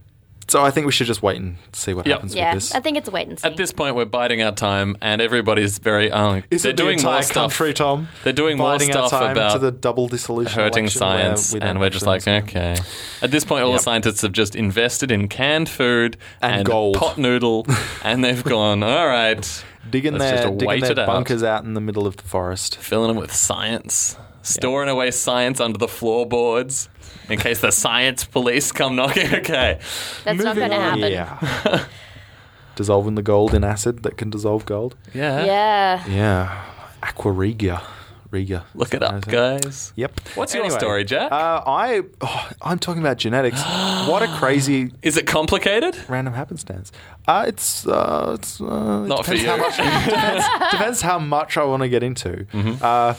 So I think we should just wait and see what Yep. happens Yeah, with this. I think it's a wait and see. At this point, we're biding our time, and everybody's very. Oh, Is they're it the doing entire more stuff. country, Tom? They're doing more Biding our stuff time about to the double dissolution hurting election where science, we don't and we're just like, actually- okay. At this point, all Yep. the scientists have just invested in canned food And gold. pot noodle, and they've gone, all right, digging let's their, just digging wait their it out. bunkers out in the middle of the forest. Filling them with science, storing away science under the floorboards in case the science police come knocking. Okay, That's not going to happen. Yeah. Dissolving the gold in acid that can dissolve gold. yeah, Yeah. Yeah. Aqua Regia. Regia. Look it up, guys. Yep. What's your Anyway, story, Jack? Uh, I, oh, I'm talking about genetics. What a crazy Is it complicated? random happenstance. Uh, it's uh, it's uh, Not for depends you. How much, depends, depends how much I want to get into. Mm-hmm. Uh,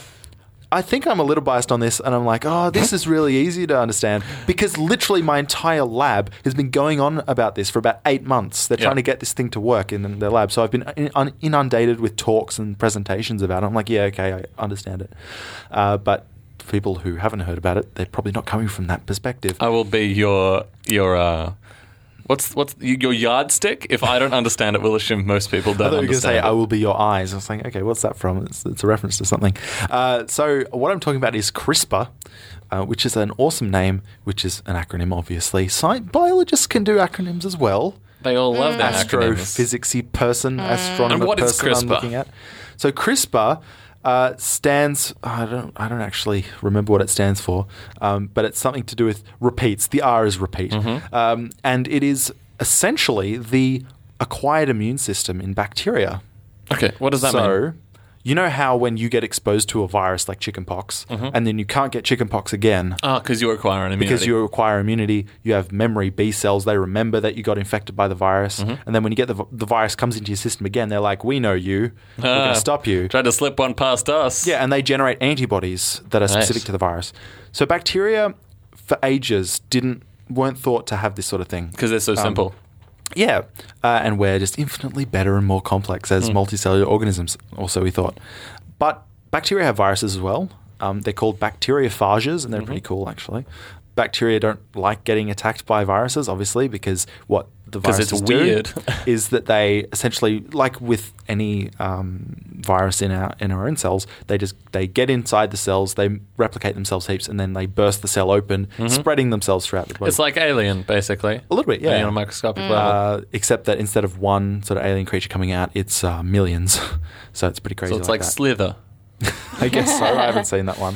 I think I'm a little biased on this, and I'm like, oh, this is really easy to understand because literally my entire lab has been going on about this for about eight months. They're Yeah. trying to get this thing to work in their lab. So I've been in- un- inundated with talks and presentations about it. I'm like, yeah, okay, I understand it. Uh, but for people who haven't heard about it, they're probably not coming from that perspective. I will be your your uh, what's what's your yardstick. If I don't understand it, we'll assume most people I don't thought you were going to say, understand I it. will be your eyes. I was like, okay, what's that from? It's, it's a reference to something. Uh, so, what I'm talking about is CRISPR, uh, which is an awesome name, which is an acronym, obviously. Sci- biologists can do acronyms as well. They all love their acronyms. Astrophysicsy person, astronomer And what is person I'm CRISPR? looking at. So, CRISPR uh, stands, I don't, I don't actually remember what it stands for, um, but it's something to do with repeats. The R is repeat. Mm-hmm. Um, and it is essentially the acquired immune system in bacteria. Okay, what does that so, mean? you know how when you get exposed to a virus like chickenpox, and then you can't get chickenpox again Oh, because you acquire an immunity. because you acquire immunity, you have memory B cells. They remember that you got infected by the virus, and then when you get the, the virus comes into your system again, they're like, "We know you. We're going Ah, to stop you." Tried to slip one past us. Yeah, and they generate antibodies that are Nice. specific to the virus. So bacteria, for ages, didn't weren't thought to have this sort of thing. because they're so simple. Yeah, uh, and we're just infinitely better and more complex as multicellular organisms, also we thought. But bacteria have viruses as well. Um, they're called bacteriophages, and they're pretty cool, actually. Bacteria don't like getting attacked by viruses, obviously, because what the 'Cause it's viruses do weird. is that they essentially, like with any um, virus in our in our own cells, they just they get inside the cells, they replicate themselves heaps, and then they burst the cell open, spreading themselves throughout the body. It's like Alien, basically. a little bit, yeah. Only on a microscopic level. Uh, except that instead of one sort of alien creature coming out, it's uh, millions. So it's pretty crazy. So it's like, that. Slither. I guess so. I haven't seen that one.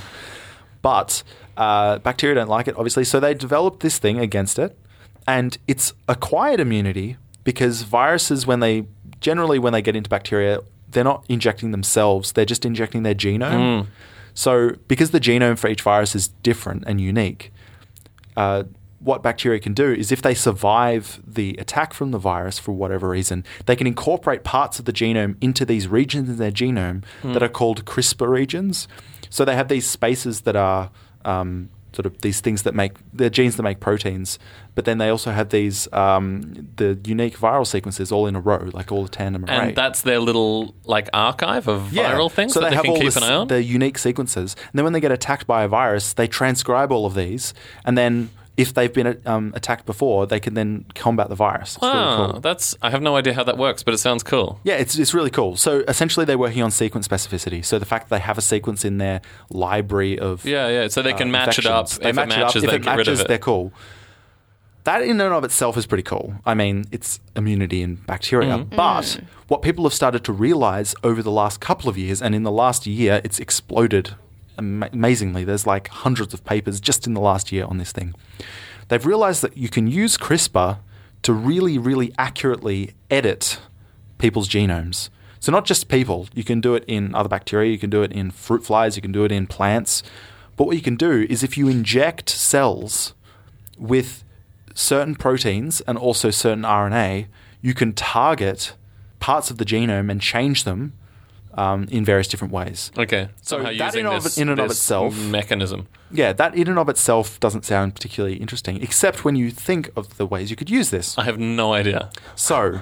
But uh, bacteria don't like it, obviously. So they developed this thing against it. And it's acquired immunity because viruses, when they generally when they get into bacteria, they're not injecting themselves. They're just injecting their genome. Mm. So because the genome for each virus is different and unique, uh, what bacteria can do is if they survive the attack from the virus for whatever reason, they can incorporate parts of the genome into these regions in their genome mm. that are called CRISPR regions. So they have these spaces that are um, sort of these things that make, they're genes that make proteins, but then they also have these, um, the unique viral sequences all in a row, like all the tandem array. And that's their little like archive of yeah. viral things so that they, they have can all keep this, an eye on? the unique sequences. And then when they get attacked by a virus, they transcribe all of these, and then if they've been um, attacked before, they can then combat the virus. It's wow, really cool. that's I have no idea how that works, but it sounds cool. Yeah, it's it's really cool. So essentially, they're working on sequence specificity. So the fact that they have a sequence in their library of yeah, yeah, so they can uh, match it up. They if match it matches, it up. they If it get matches, rid of it. they're cool. That in and of itself is pretty cool. I mean, it's immunity in bacteria. Mm. But Mm. what people have started to realize over the last couple of years, and in the last year, it's exploded ama- amazingly. There's like hundreds of papers just in the last year on this thing. They've realized that you can use CRISPR to really, really accurately edit people's genomes. So not just people. You can do it in other bacteria. You can do it in fruit flies. You can do it in plants. But what you can do is if you inject cells with certain proteins and also certain R N A, you can target parts of the genome and change them um, in various different ways. Okay, So somehow that using in, of, this, in and of this itself, mechanism. yeah, that in and of itself doesn't sound particularly interesting, except when you think of the ways you could use this. I have no idea. So,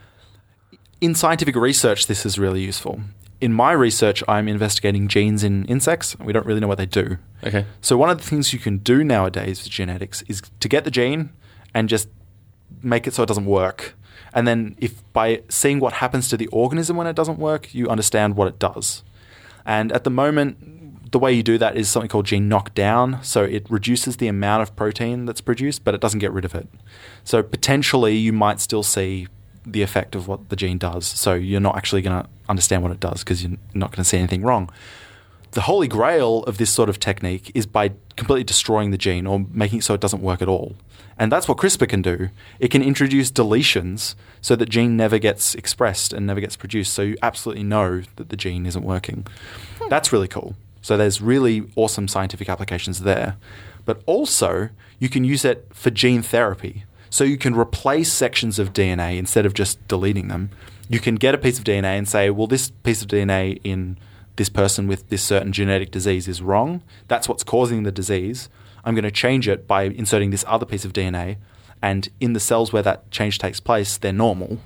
in scientific research, this is really useful. In my research, I'm investigating genes in insects. We don't really know what they do. Okay. So one of the things you can do nowadays with genetics is to get the gene and just make it so it doesn't work. And then if by seeing what happens to the organism when it doesn't work, you understand what it does. And at the moment, the way you do that is something called gene knockdown. So it reduces the amount of protein that's produced, but it doesn't get rid of it. So potentially you might still see the effect of what the gene does. So you're not actually going to understand what it does because you're not going to see anything wrong. The holy grail of this sort of technique is by completely destroying the gene or making it so it doesn't work at all. And that's what CRISPR can do. It can introduce deletions so that gene never gets expressed and never gets produced. So you absolutely know that the gene isn't working. That's really cool. So there's really awesome scientific applications there. But also, you can use it for gene therapy. So you can replace sections of D N A instead of just deleting them. You can get a piece of D N A and say, well, this piece of D N A in this person with this certain genetic disease is wrong. That's what's causing the disease. I'm going to change it by inserting this other piece of D N A. And in the cells where that change takes place, they're normal.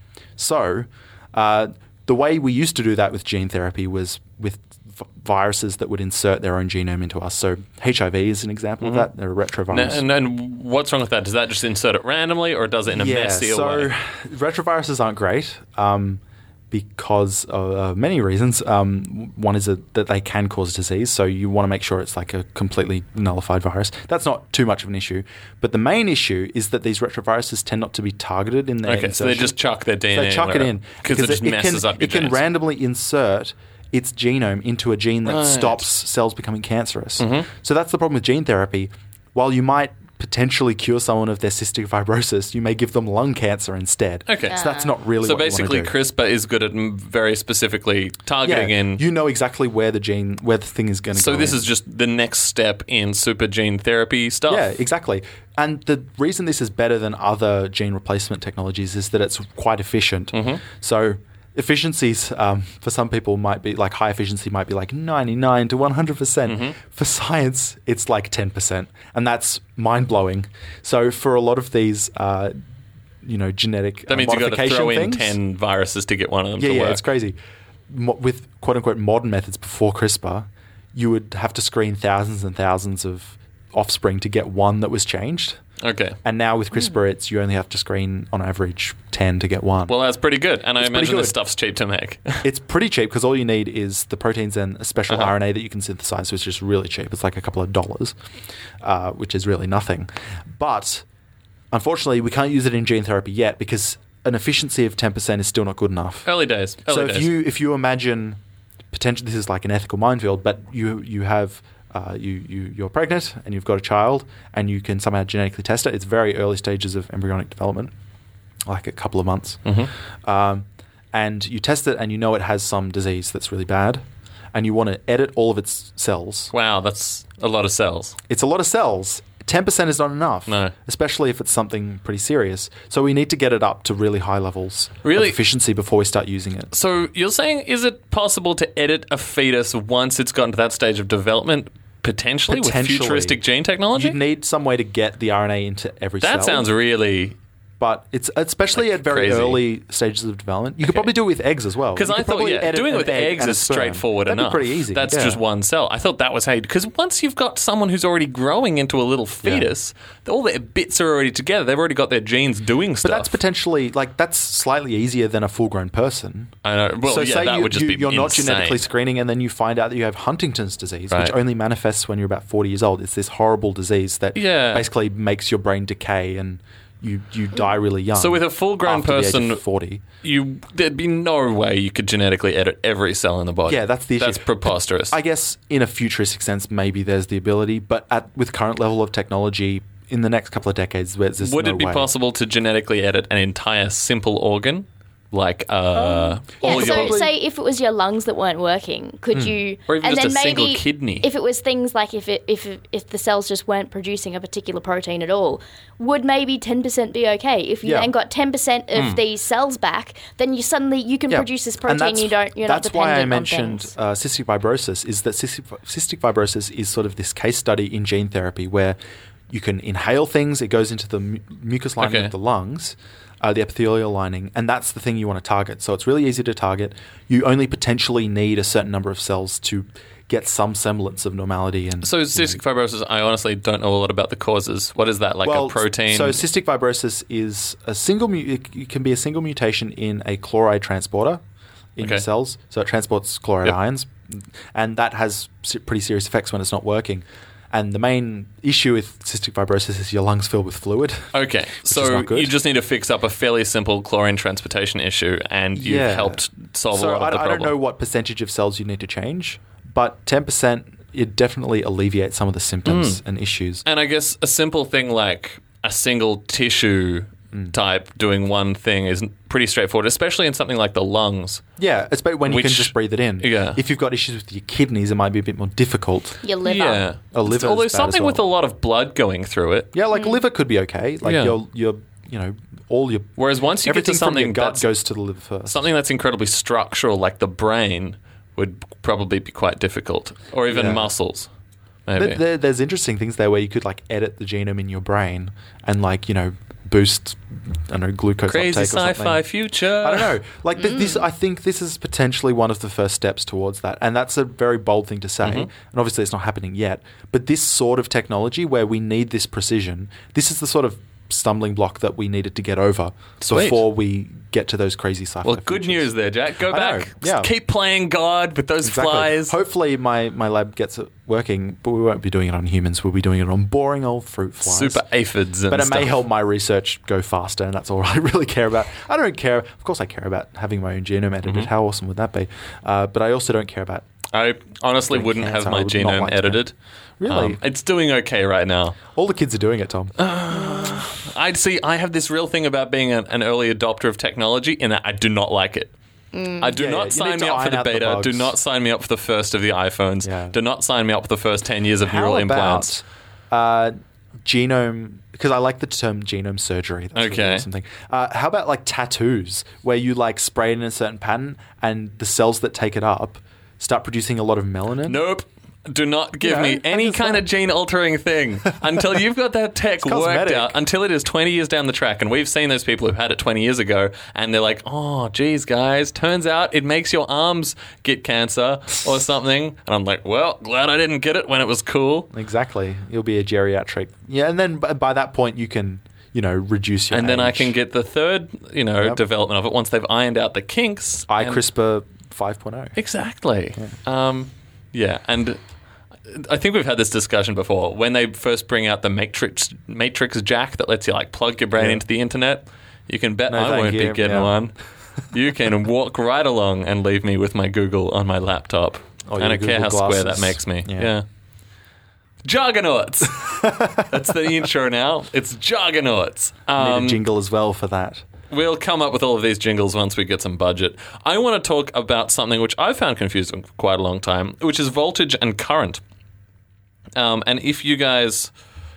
So uh, the way we used to do that with gene therapy was with v- viruses that would insert their own genome into us. So H I V is an example Mm-hmm. of that. They're a retrovirus. And, and, and what's wrong with that? Does that just insert it randomly, or does it in a yeah, messy so way? retroviruses aren't great um, because of uh, many reasons. Um, one is a, that they can cause disease, so you want to make sure it's like a completely nullified virus. That's not too much of an issue. But the main issue is that these retroviruses tend not to be targeted in their Okay, so they insertion. just chuck their D N A So they chuck it in because it just it messes can, up your It can genes. randomly insert its genome into a gene that Right. stops cells becoming cancerous. Mhm. So that's the problem with gene therapy. While you might potentially cure someone of their cystic fibrosis, you may give them lung cancer instead. Okay. So that's not really So what basically, you want to do. CRISPR is good at m- very specifically targeting yeah, in. you know exactly where the gene, where the thing is going to go. So this in. is just the next step in super gene therapy stuff. Yeah, exactly. And the reason this is better than other gene replacement technologies is that it's quite efficient. Mm-hmm. So efficiencies um, for some people might be like high efficiency might be like ninety-nine to one hundred percent. Mm-hmm. For science, it's like ten percent. And that's mind blowing. So for a lot of these, uh, you know, genetic That uh, means you've got to modification throw in things, ten viruses to get one of them yeah, to yeah, work. it's crazy. Mo- with quote unquote modern methods before CRISPR, you would have to screen thousands and thousands of offspring to get one that was changed. Okay. And now with CRISPR, it's you only have to screen on average ten to get one. Well, that's pretty good. And I It's pretty imagine this good. stuff's cheap to make. It's pretty cheap because all you need is the proteins and a special Uh-huh. R N A that you can synthesize, which is really cheap. It's like a couple of dollars, uh, which is really nothing. But unfortunately, we can't use it in gene therapy yet because an efficiency of ten percent is still not good enough. Early days. Early so days. if you if you imagine potentially this is like an ethical minefield, but you you have uh, you you you're pregnant and you've got a child and you can somehow genetically test it. It's very early stages of embryonic development, like a couple of months, Mm-hmm. um, and you test it and you know it has some disease that's really bad, and you want to edit all of its cells. Wow, that's a lot of cells. It's a lot of cells ten percent is not enough. No. Especially if it's something pretty serious. So we need to get it up to really high levels Really? of efficiency before we start using it. So you're saying, is it possible to edit a fetus once it's gotten to that stage of development, potentially, Potentially. with futuristic gene technology? You'd need some way to get the R N A into every cell. That sounds really... But it's especially Like at very crazy. early stages of development. You could Okay. probably do it with eggs as well. Because You I could thought, probably yeah, edit doing it an with egg eggs and a is sperm. straightforward That'd enough. be pretty easy. That's yeah. just one cell. I thought that was how... Because once you've got someone who's already growing into a little fetus, all their bits are already together. They've already got their genes doing But stuff. that's potentially, like, that's slightly easier than a full-grown person. I know. Well, so yeah, say that you, would just you, be you're not insane. genetically screening and then you find out that you have Huntington's disease, Right. which only manifests when you're about forty years old. It's this horrible disease that Yeah. basically makes your brain decay and you, you die really young. So with a full-grown after the age of person- forty. You, there'd be no way you could genetically edit every cell in the body. Yeah, that's the issue. That's preposterous. I guess in a futuristic sense, maybe there's the ability, but at with current level of technology, in the next couple of decades, there's just Would no it be way. possible to genetically edit an entire simple organ? Like, uh, Yeah, all so your... say if it was your lungs that weren't working, could you, Or even and just then a single maybe kidney. if it was things like if it, if it, if the cells just weren't producing a particular protein at all, would maybe ten percent be okay? If you Yeah. then got ten percent of these cells back, then you suddenly you can Yeah. produce this And protein. that's- You don't. You're not That's why dependent I on mentioned things. uh, cystic fibrosis. Is that cystic, cystic fibrosis is sort of this case study in gene therapy where you can inhale things. It goes into the mu- mucous lining Okay. of the lungs, uh, the epithelial lining, and that's the thing you want to target. So it's really easy to target. You only potentially need a certain number of cells to get some semblance of normality. And So cystic fibrosis, I honestly don't know a lot about the causes. What is that, like well, a protein? So cystic fibrosis is a single. Mu- it it can be a single mutation in a chloride transporter in Okay. your cells. So it transports chloride Yep. ions, and that has se- pretty serious effects when it's not working. And the main issue with cystic fibrosis is your lungs fill with fluid. Okay, is so not good. you just need to fix up a fairly simple chlorine transportation issue, and you've Yeah. helped solve so a lot of I, the I problem. don't know what percentage of cells you need to change, but ten percent it definitely alleviates some of the symptoms Hmm. and issues. And I guess a simple thing like a single tissue Mm. type doing one thing is pretty straightforward, especially in something like the lungs. Yeah, especially when you can Which- just breathe it in. yeah. If you've got issues with your kidneys, it might be a bit more difficult. Your liver. Yeah. A liver is Although bad as something with a well. lot of blood going through it. Yeah, like liver could be okay. Like Yeah. your your you know all your Whereas once you get to everything from something your gut that's goes to the liver first. something that's incredibly structural, like the brain, would probably be quite difficult, or even Yeah. muscles. Maybe. There, there- there's interesting things there where you could like edit the genome in your brain and like you know boost I don't know glucose Crazy uptake or something. sci-fi future. I don't know. Like th- Mm. this, I think this is potentially one of the first steps towards that, and that's a very bold thing to say. Mm-hmm. And obviously, it's not happening yet. But this sort of technology, where we need this precision, this is the sort of stumbling block that we needed to get over Sweet. before we get to those crazy sci-fi. Well, good futures. news there, Jack. Go I know, back. yeah. Keep playing God with those Exactly. flies. Hopefully, my, my lab gets it working, but we won't be doing it on humans. We'll be doing it on boring old fruit flies. Super aphids and But it stuff. may help my research go faster, and that's all I really care about. I don't care. Of course, I care about having my own genome edited. Mm-hmm. How awesome would that be? Uh, but I also don't care about. I honestly Doing wouldn't cancer, have I my would not genome like to. edited. Really? Um, it's doing okay right now. All the kids are doing it, Tom. I'd see. I have this real thing about being an, an early adopter of technology, in that I do not like it. I do Yeah, yeah, not you sign need me to up for iron the out the beta. do bugs. not sign me up for the first of the iPhones. Yeah. Do not sign me up for the first ten years of How neural about implants. uh, genome? Because I like the term genome surgery. That's Okay. really something. Uh, how about like tattoos, where you like spray it in a certain pattern, and the cells that take it up start producing a lot of melanin? Nope. Do not give You know, me any I'm just kind like- of gene altering thing until you've got that tech worked cosmetic. out, until it is twenty years down the track. And we've seen those people who've had it twenty years ago and they're like, oh, geez, guys, turns out it makes your arms get cancer or something. And I'm like, well, glad I didn't get it when it was cool. Exactly. You'll be a geriatric. Yeah, and then by, by that point you can, you know, reduce your And then I age. can get the third, you know, Yep. development of it once they've ironed out the kinks. I And- CRISPR five point oh. Exactly. Yeah. Um, yeah, and I think we've had this discussion before. When they first bring out the Matrix Matrix jack that lets you like plug your brain Yeah. into the internet, you can bet No, I thank won't be you. getting Yeah. one. You can walk right along and leave me with my Google on my laptop. Oh, I your don't care how Google square that glasses. makes me. Yeah. Yeah. Juggernauts. That's the intro now. It's Juggernauts. Need Um, a jingle as well for that. We'll come up with all of these jingles once we get some budget. I want to talk about something which I've found confusing for quite a long time, which is voltage and current. Um, and if you guys,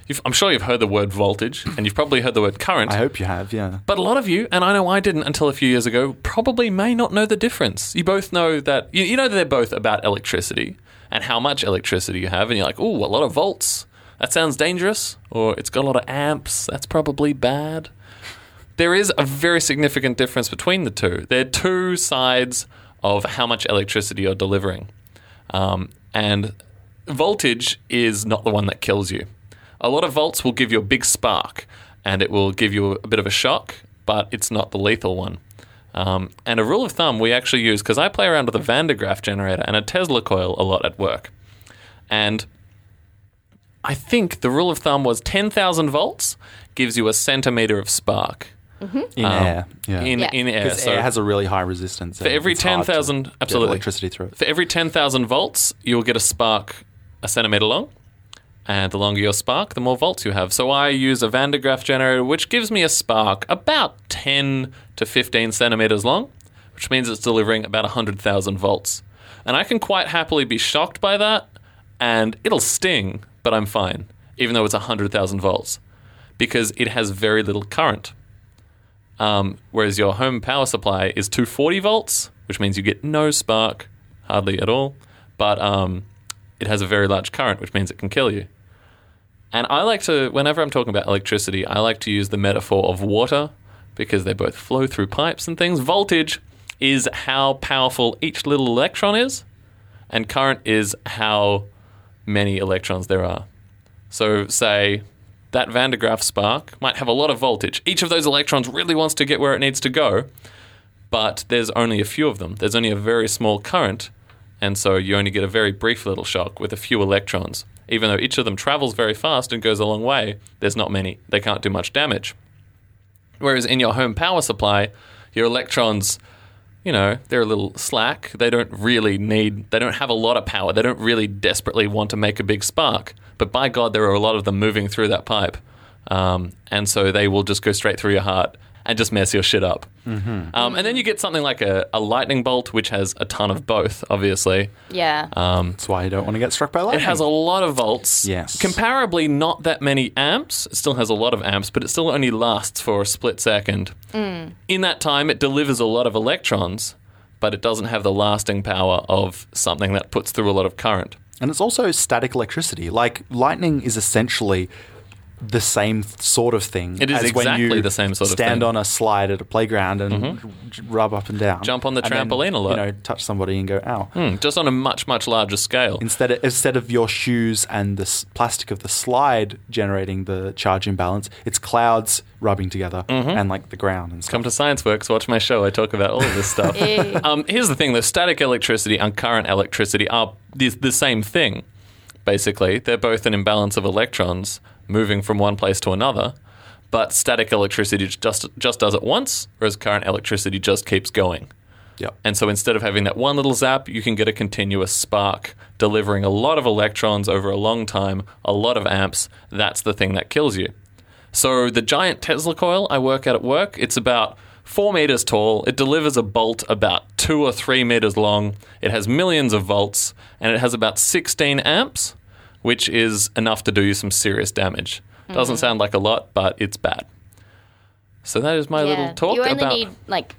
you've, I'm sure you've heard the word voltage, and you've probably heard the word current. I hope you have, yeah. But a lot of you, and I know I didn't until a few years ago, probably may not know the difference. You both know that, you, you know that they're both about electricity and how much electricity you have, and you're like, ooh, a lot of volts. That sounds dangerous. Or it's got a lot of amps. That's probably bad. There is a very significant difference between the two. They're two sides of how much electricity you're delivering. Um, and voltage is not the one that kills you. A lot of volts will give you a big spark, and it will give you a bit of a shock, but it's not the lethal one. Um, and a rule of thumb we actually use, because I play around with a Van de Graaff generator and a Tesla coil a lot at work. And I think the rule of thumb was ten thousand volts gives you a centimetre of spark. Mm-hmm. In um, air, yeah. In, yeah. in air. Because so air has a really high resistance. For every ten thousand, absolutely. electricity through it. For every ten thousand volts, you'll get a spark a centimetre long. And the longer your spark, the more volts you have. So I use a Van de Graaff generator, which gives me a spark about ten to fifteen centimetres long, which means it's delivering about one hundred thousand volts. And I can quite happily be shocked by that, and it'll sting, but I'm fine, even though it's one hundred thousand volts, because it has very little current. Um, whereas your home power supply is two hundred forty volts, which means you get no spark, hardly at all, but um, it has a very large current, which means it can kill you. And I like to, whenever I'm talking about electricity, I like to use the metaphor of water, because they both flow through pipes and things. Voltage is how powerful each little electron is, and current is how many electrons there are. So say that Van de Graaff spark might have a lot of voltage. Each of those electrons really wants to get where it needs to go, but there's only a few of them. There's only a very small current, and so you only get a very brief little shock with a few electrons. Even though each of them travels very fast and goes a long way, there's not many. They can't do much damage. Whereas in your home power supply, your electrons, you know, they're a little slack. They don't really need, they don't have a lot of power. They don't really desperately want to make a big spark. But by God, there are a lot of them moving through that pipe. Um, and so they will just go straight through your heart and just mess your shit up. Mm-hmm. Um, and then you get something like a, a lightning bolt, which has a ton of both, obviously. Yeah. Um, That's why you don't want to get struck by lightning. It has a lot of volts. Yes. Comparably, not that many amps. It still has a lot of amps, but it still only lasts for a split second. Mm. In that time, it delivers a lot of electrons, but it doesn't have the lasting power of something that puts through a lot of current. And it's also static electricity. Like, lightning is essentially the same sort of thing. It is as exactly when you the same sort of thing. stand on a slide at a playground and mm-hmm. rub up and down. Jump on the and trampoline then, a lot. You know, touch somebody and go, ow. Mm, just on a much, much larger scale. Instead of, instead of your shoes and the s- plastic of the slide generating the charge imbalance, it's clouds rubbing together mm-hmm. and like the ground and stuff. Come to ScienceWorks, watch my show. I talk about all of this stuff. um, here's the thing. The static electricity and current electricity are the, the same thing, basically. They're both an imbalance of electrons moving from one place to another, but static electricity just just does it once, whereas current electricity just keeps going. Yep. And so instead of having that one little zap, you can get a continuous spark delivering a lot of electrons over a long time, a lot of amps. That's the thing that kills you. So the giant Tesla coil I work at at work, it's about four meters tall. It delivers a bolt about two or three meters long. It has millions of volts, and it has about sixteen amps, which is enough to do you some serious damage. Mm. Doesn't sound like a lot, but it's bad. So that is my yeah. little talk you only about... need, like,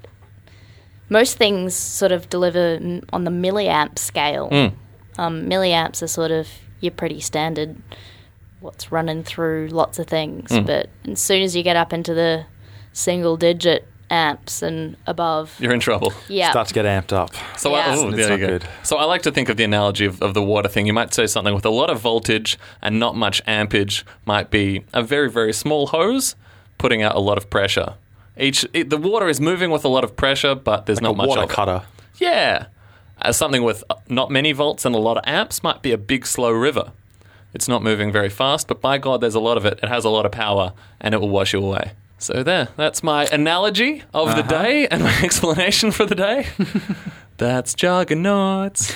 most things sort of deliver m- on the milliamp scale. Mm. Um, milliamps are sort of your pretty standard, what's running through lots of things. Mm. But as soon as you get up into the single-digit amps and above, you're in trouble. Yeah. Start to get amped up. So, yeah. I, oh, It's there not you go. good. So I like to think of the analogy of, of the water thing. You might say something with a lot of voltage and not much ampage might be a very, very small hose putting out a lot of pressure. Each it, the water is moving with a lot of pressure, but there's Like not a much water of it. cutter. Yeah. As something with not many volts and a lot of amps might be a big, slow river. It's not moving very fast, but by God, there's a lot of it. It has a lot of power, and it will wash you away. So there, that's my analogy of uh-huh. the day and my explanation for the day. That's Juggernauts.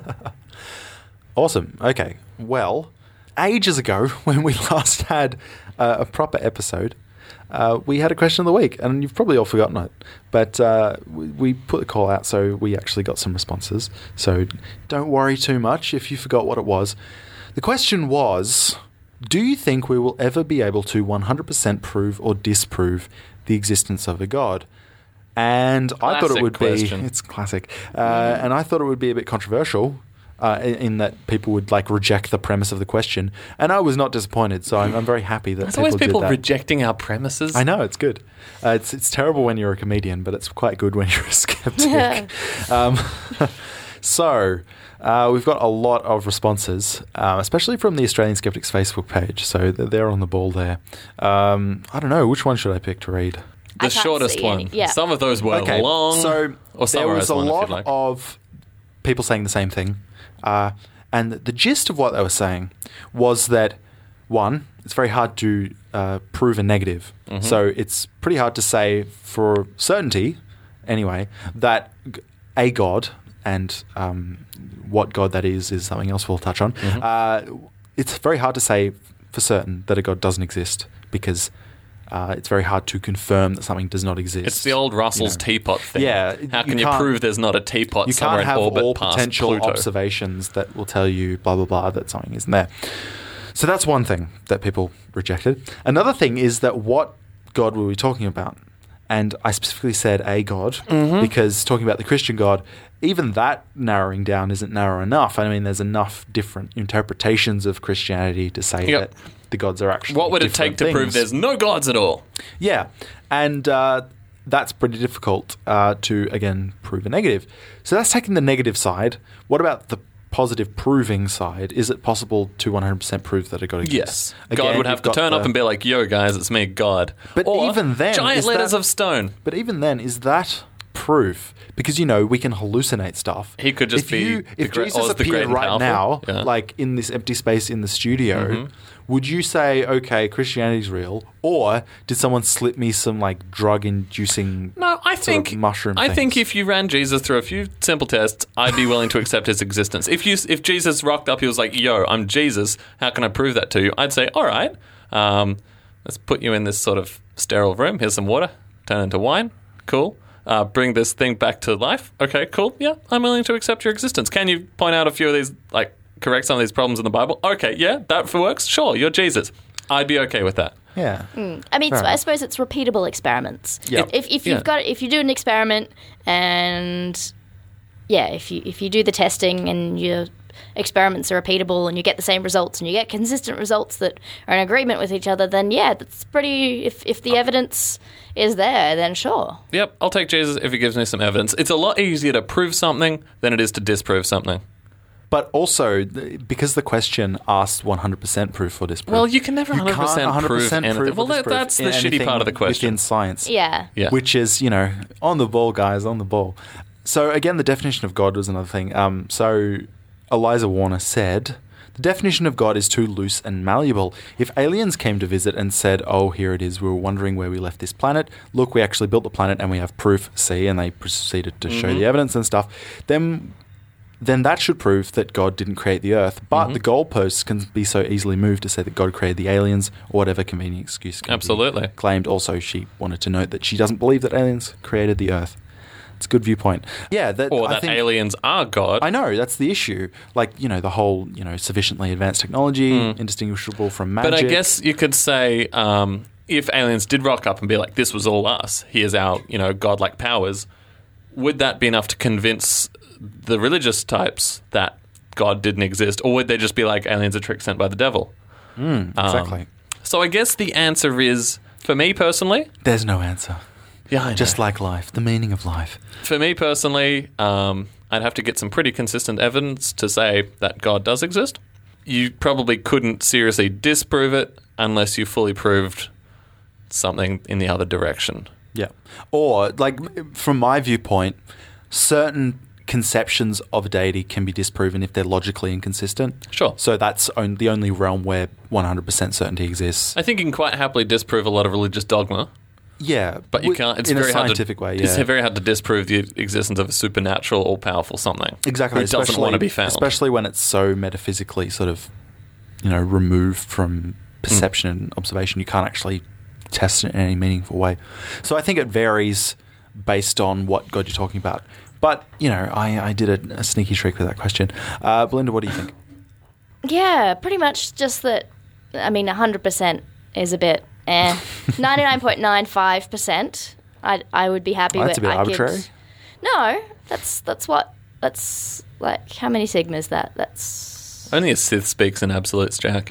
Awesome. Okay. Well, ages ago, when we last had uh, a proper episode, uh, we had a question of the week, and you've probably all forgotten it. But uh, we, we put the call out, so we actually got some responses. So don't worry too much if you forgot what it was. The question was, do you think we will ever be able to one hundred percent prove or disprove the existence of a God? And I thought it Classic would question. be, it's classic, uh, and I thought it would be a bit controversial uh, in, in that people would like reject the premise of the question. And I was not disappointed, so I'm, I'm very happy that There's people always people did that. rejecting our premises. I know, it's good. Uh, it's it's terrible when you're a comedian, but it's quite good when you're a skeptic. um, so uh, we've got a lot of responses, uh, especially from the Australian Skeptics Facebook page. So they're, they're on the ball there. Um, I don't know, which one should I pick to read? The I can't shortest see one. any- yeah. Some of those were Okay, long. so or there was summarise a one if lot you'd like. of people saying the same thing. Uh, and the gist of what they were saying was that, one, it's very hard to uh, prove a negative. Mm-hmm. So it's pretty hard to say for certainty, anyway, that g- a God, and um, what God that is is something else we'll touch on. Mm-hmm. Uh, it's very hard to say for certain that a God doesn't exist because uh, it's very hard to confirm that something does not exist. It's the old Russell's you know. teapot thing. Yeah, How you can you, can't- prove there's not a teapot You somewhere can't have in orbit all past potential Pluto? observations that will tell you blah, blah, blah, that something isn't there. So that's one thing that people rejected. Another thing is that what God were we talking about? And I specifically said a God Mm-hmm. because talking about the Christian God, even that narrowing down isn't narrow enough. I mean, there's enough different interpretations of Christianity to say Yep. that the gods are actually What would it different take to prove things. there's no gods at all? Yeah, and uh, that's pretty difficult uh, to, again, prove a negative. So that's taking the negative side. What about the positive proving side? Is it possible to one hundred percent prove that a God exists? Yes. God would have you've to got turn up the- and be like, yo, guys, it's me, God. But or even then, giant is letters that- of stone. But even then, is that proof? Because, you know, we can hallucinate stuff. He could just if be you, the If great- Jesus Oz the Great appeared and right Powerful. now, Yeah. like in this empty space in the studio, Mm-hmm. would you say, okay, Christianity's real? Or did someone slip me some, like, drug-inducing No, I sort think of mushroom I think things? if you ran Jesus through a few simple tests, I'd be willing to accept his existence. If you if Jesus rocked up, he was like, "Yo, I'm Jesus. How can I prove that to you?" I'd say, "All right, um, let's put you in this sort of sterile room. Here's some water. Turn it into wine. Cool. Uh, bring this thing back to life. Okay, cool. Yeah, I'm willing to accept your existence. Can you point out a few of these, like correct some of these problems in the Bible? Okay, yeah, that works. Sure, you're Jesus. I'd be okay with that. Yeah. I mean, Fair I enough. suppose it's repeatable experiments. Yep. If, if you've Yeah. got, if you do an experiment and yeah, if you if you do the testing and your experiments are repeatable and you get the same results and you get consistent results that are in agreement with each other, then yeah, that's pretty. If if the evidence is there, then sure. Yep, I'll take Jesus if he gives me some evidence. It's a lot easier to prove something than it is to disprove something. But also, th- because the question asked one hundred percent proof or disproof. Well, you can never you one hundred percent can't prove anything. prove Well, or that- disprove that's the shitty anything part of the question. Within science. Yeah. Yeah. Which is, you know, on the ball, guys, on the ball. So, again, the definition of God was another thing. Um, so, Eliza Warner said, the definition of God is too loose and malleable. If aliens came to visit and said, oh, here it is, we were wondering where we left this planet. Look, we actually built the planet and we have proof, see, and they proceeded to show the evidence and stuff. Then... then that should prove that God didn't create the earth. But Mm-hmm. the goalposts can be so easily moved to say that God created the aliens or whatever convenient excuse can Absolutely. be claimed. Also, she wanted to note that she doesn't believe that aliens created the earth. It's a good viewpoint. Yeah, that, Or I that think, aliens are God. I know, that's the issue. Like, you know, the whole, you know, sufficiently advanced technology, indistinguishable from magic. But I guess you could say um, if aliens did rock up and be like, this was all us, here's our, you know, godlike powers, would that be enough to convince the religious types that God didn't exist? Or would they just be like, aliens are trick sent by the devil? Mm, exactly. Um, so I guess the answer is, for me personally, There's no answer. yeah, I know. Just like life, the meaning of life. For me personally, um, I'd have to get some pretty consistent evidence to say that God does exist. You probably couldn't seriously disprove it unless you fully proved something in the other direction. Yeah. Or, like, from my viewpoint, certain conceptions of a deity can be disproven if they're logically inconsistent. Sure. So that's on, the only realm where one hundred percent certainty exists. I think you can quite happily disprove a lot of religious dogma, Yeah. but you wi- can't. It's in very a scientific hard to, way, yeah. It's very hard to disprove the existence of a supernatural, all-powerful something. Exactly. Who doesn't especially- want to be found. Especially when it's so metaphysically sort of, you know, removed from perception and observation. You can't actually test it in any meaningful way. So I think it varies based on what God you're talking about. But, you know, I, I did a, a sneaky trick with that question. Uh, Belinda, what do you think? Yeah, pretty much just that I mean, one hundred percent is a bit eh. ninety-nine point nine five percent I I would be happy That's with. a bit I arbitrary. Could, no, that's that's what that's like. How many sigma is that? That's Only a Sith speaks in absolutes, Jack.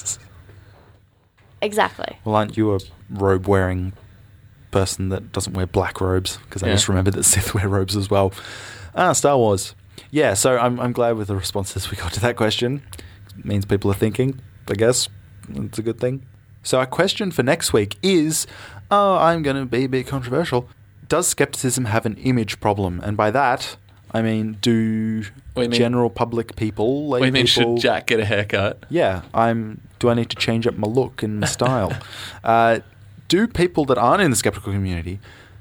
exactly. Well, aren't you a robe-wearing person that doesn't wear black robes? Because I Yeah. just remembered that Sith wear robes as well. Ah, Star Wars. Yeah, so I'm I'm glad with the responses we got to that question. It means people are thinking, I guess. It's a good thing. So our question for next week is, oh, I'm going to be a bit controversial. Does skepticism have an image problem? And by that, I mean, do What do you mean? general public people, lay What do you mean, people... should Jack get a haircut? Yeah, I'm. Do I need to change up my look and my style? uh, do people that aren't in the skeptical community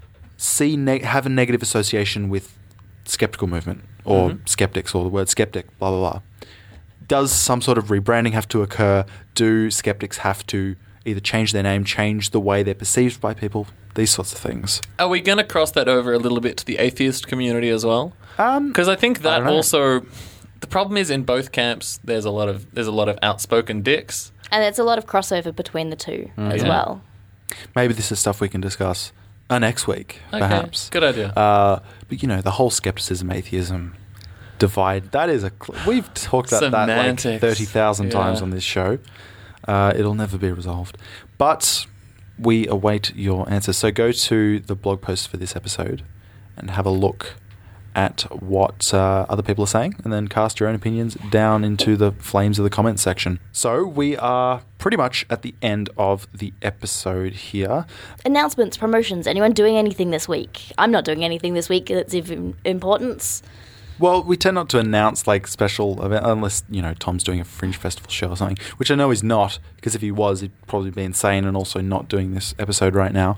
see ne- have a negative association with skeptical movement or Mhm. skeptics or the word skeptic? Blah blah blah. Does some sort of rebranding have to occur? Do skeptics have to either change their name, change the way they're perceived by people? These sorts of things. Are we going to cross that over a little bit to the atheist community as well? Um, Because I think I that don't know. also, the problem is in both camps, there's a lot of there's a lot of outspoken dicks. And there's a lot of crossover between the two as Yeah. well. maybe this is stuff we can discuss uh, next week, Okay, perhaps. good idea. Uh, but you know, the whole skepticism atheism divide, that is a cl- we've talked about that like Semantics. thirty thousand times Yeah. on this show. Uh, it'll never be resolved, but we await your answers. So go to the blog post for this episode and have a look at what uh, other people are saying, and then cast your own opinions down into the flames of the comments section. So we are pretty much at the end of the episode here. Announcements, promotions. Anyone doing anything this week? I'm not doing anything this week that's of im- importance. Well, we tend not to announce like special event unless, you know, Tom's doing a Fringe Festival show or something, which I know he's not, because if he was, he'd probably be insane and also not doing this episode right now.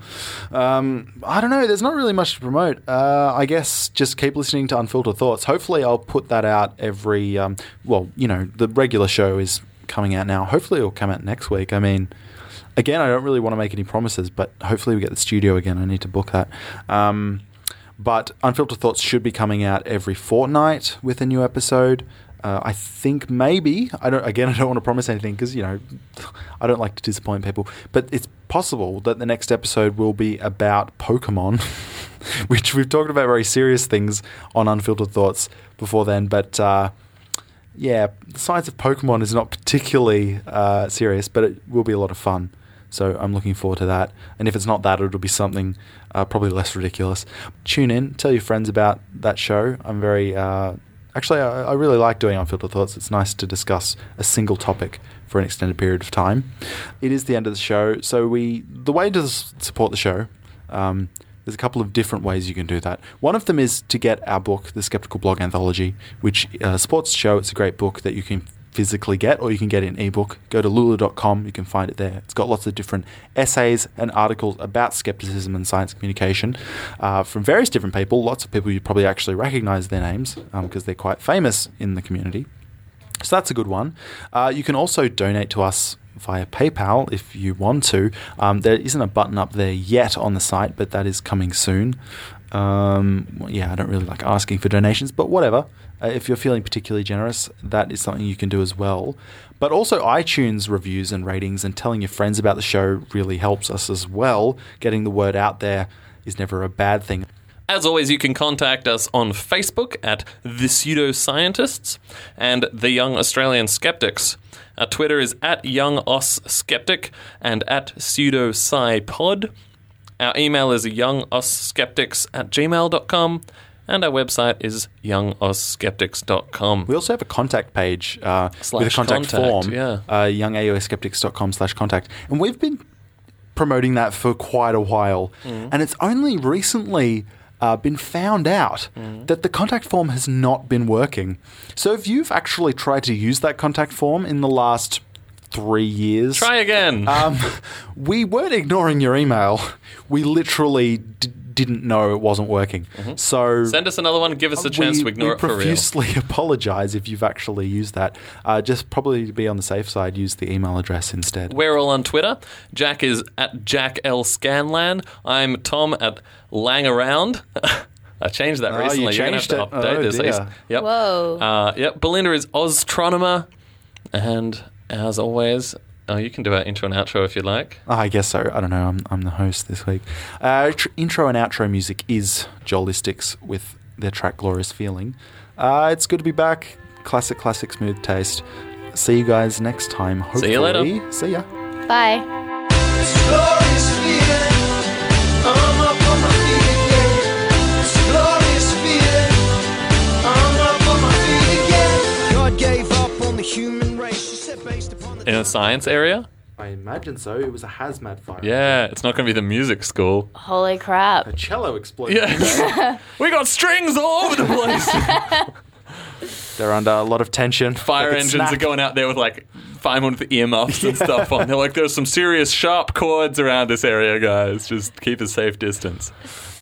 Um, I don't know. There's not really much to promote. Uh, I guess just keep listening to Unfiltered Thoughts. Hopefully I'll put that out every, um, well, you know, the regular show is coming out now. Hopefully it'll come out next week. I mean, again, I don't really want to make any promises, but hopefully we get the studio again. I need to book that. Um, But Unfiltered Thoughts should be coming out every fortnight with a new episode. Uh, I think maybe, I don't. Again, I don't want to promise anything because, you know, I don't like to disappoint people. But it's possible that the next episode will be about Pokemon, which we've talked about very serious things on Unfiltered Thoughts before then. But uh, yeah, the science of Pokemon is not particularly uh, serious, but it will be a lot of fun. So I'm looking forward to that. And if it's not that, it'll be something uh, probably less ridiculous. Tune in, tell your friends about that show. I'm very, uh, actually, I, I really like doing Unfiltered Thoughts. It's nice to discuss a single topic for an extended period of time. It is the end of the show. So we, the way to s- support the show, um, there's a couple of different ways you can do that. One of them is to get our book, The Skeptical Blog Anthology, which uh, supports the show. It's a great book that you can physically get, or you can get it in ebook. Go to lulu dot com, you can find it there. It's got lots of different essays and articles about skepticism and science communication uh, from various different people. Lots of people you probably actually recognize their names because um, they're quite famous in the community. So that's a good one. Uh, you can also donate to us via PayPal if you want to. Um, there isn't a button up there yet on the site, but that is coming soon. Um, well, yeah, I don't really like asking for donations, but whatever. Uh, if you're feeling particularly generous, that is something you can do as well. But also iTunes reviews and ratings and telling your friends about the show really helps us as well. Getting the word out there is never a bad thing. As always, you can contact us on Facebook at The Pseudoscientists and The Young Australian Skeptics. Our Twitter is at Young Aus Skeptic and at PseudoSciPod. Our email is youngausskeptics at gmail dot com. And our website is young aus skeptics dot com. We also have a contact page uh, with a Slash contact, contact, form, yeah. uh, young a o s skeptics dot com slash contact. And we've been promoting that for quite a while. Mm. And it's only recently uh, been found out Mm. that the contact form has not been working. So if you've actually tried to use that contact form in the last three years... Try again. Um, we weren't ignoring your email. We literally d- didn't know it wasn't working. So Send us another one. Give us a chance we, to ignore we it for real. profusely apologise if you've actually used that. Uh, just probably to be on the safe side, use the email address instead. We're all on Twitter. Jack is at Jack L Scanlan. I'm Tom at Langaround. I changed that Oh, you recently. You're going to have changed to it? update Oh, this. dear. Yep. Whoa. Uh, yep. Belinda is Oztronomer. And as always, Oh, you can do our intro and outro if you like. Oh, I guess so. I don't know. I'm, I'm the host this week. Uh, tr- intro and outro music is Jolistics with their track Glorious Feeling. Uh, it's good to be back. Classic, classic, smooth taste. See you guys next time. Hopefully. See you later. See ya. Bye. Glorious feeling. I'm up on my feet again. It's a glorious feeling. I'm up on my feet again. God gave up on the human race. She said based upon the In a science area? I imagine so. It was a hazmat fire. Yeah, it's not going to be the music school. Holy crap. A cello exploded. Yeah. We got strings all over the place. They're under a lot of tension. Fire They could engines snap. are going out there with like firemen with earmuffs and stuff on. They're like, there's some serious sharp cords around this area, guys. Just keep a safe distance.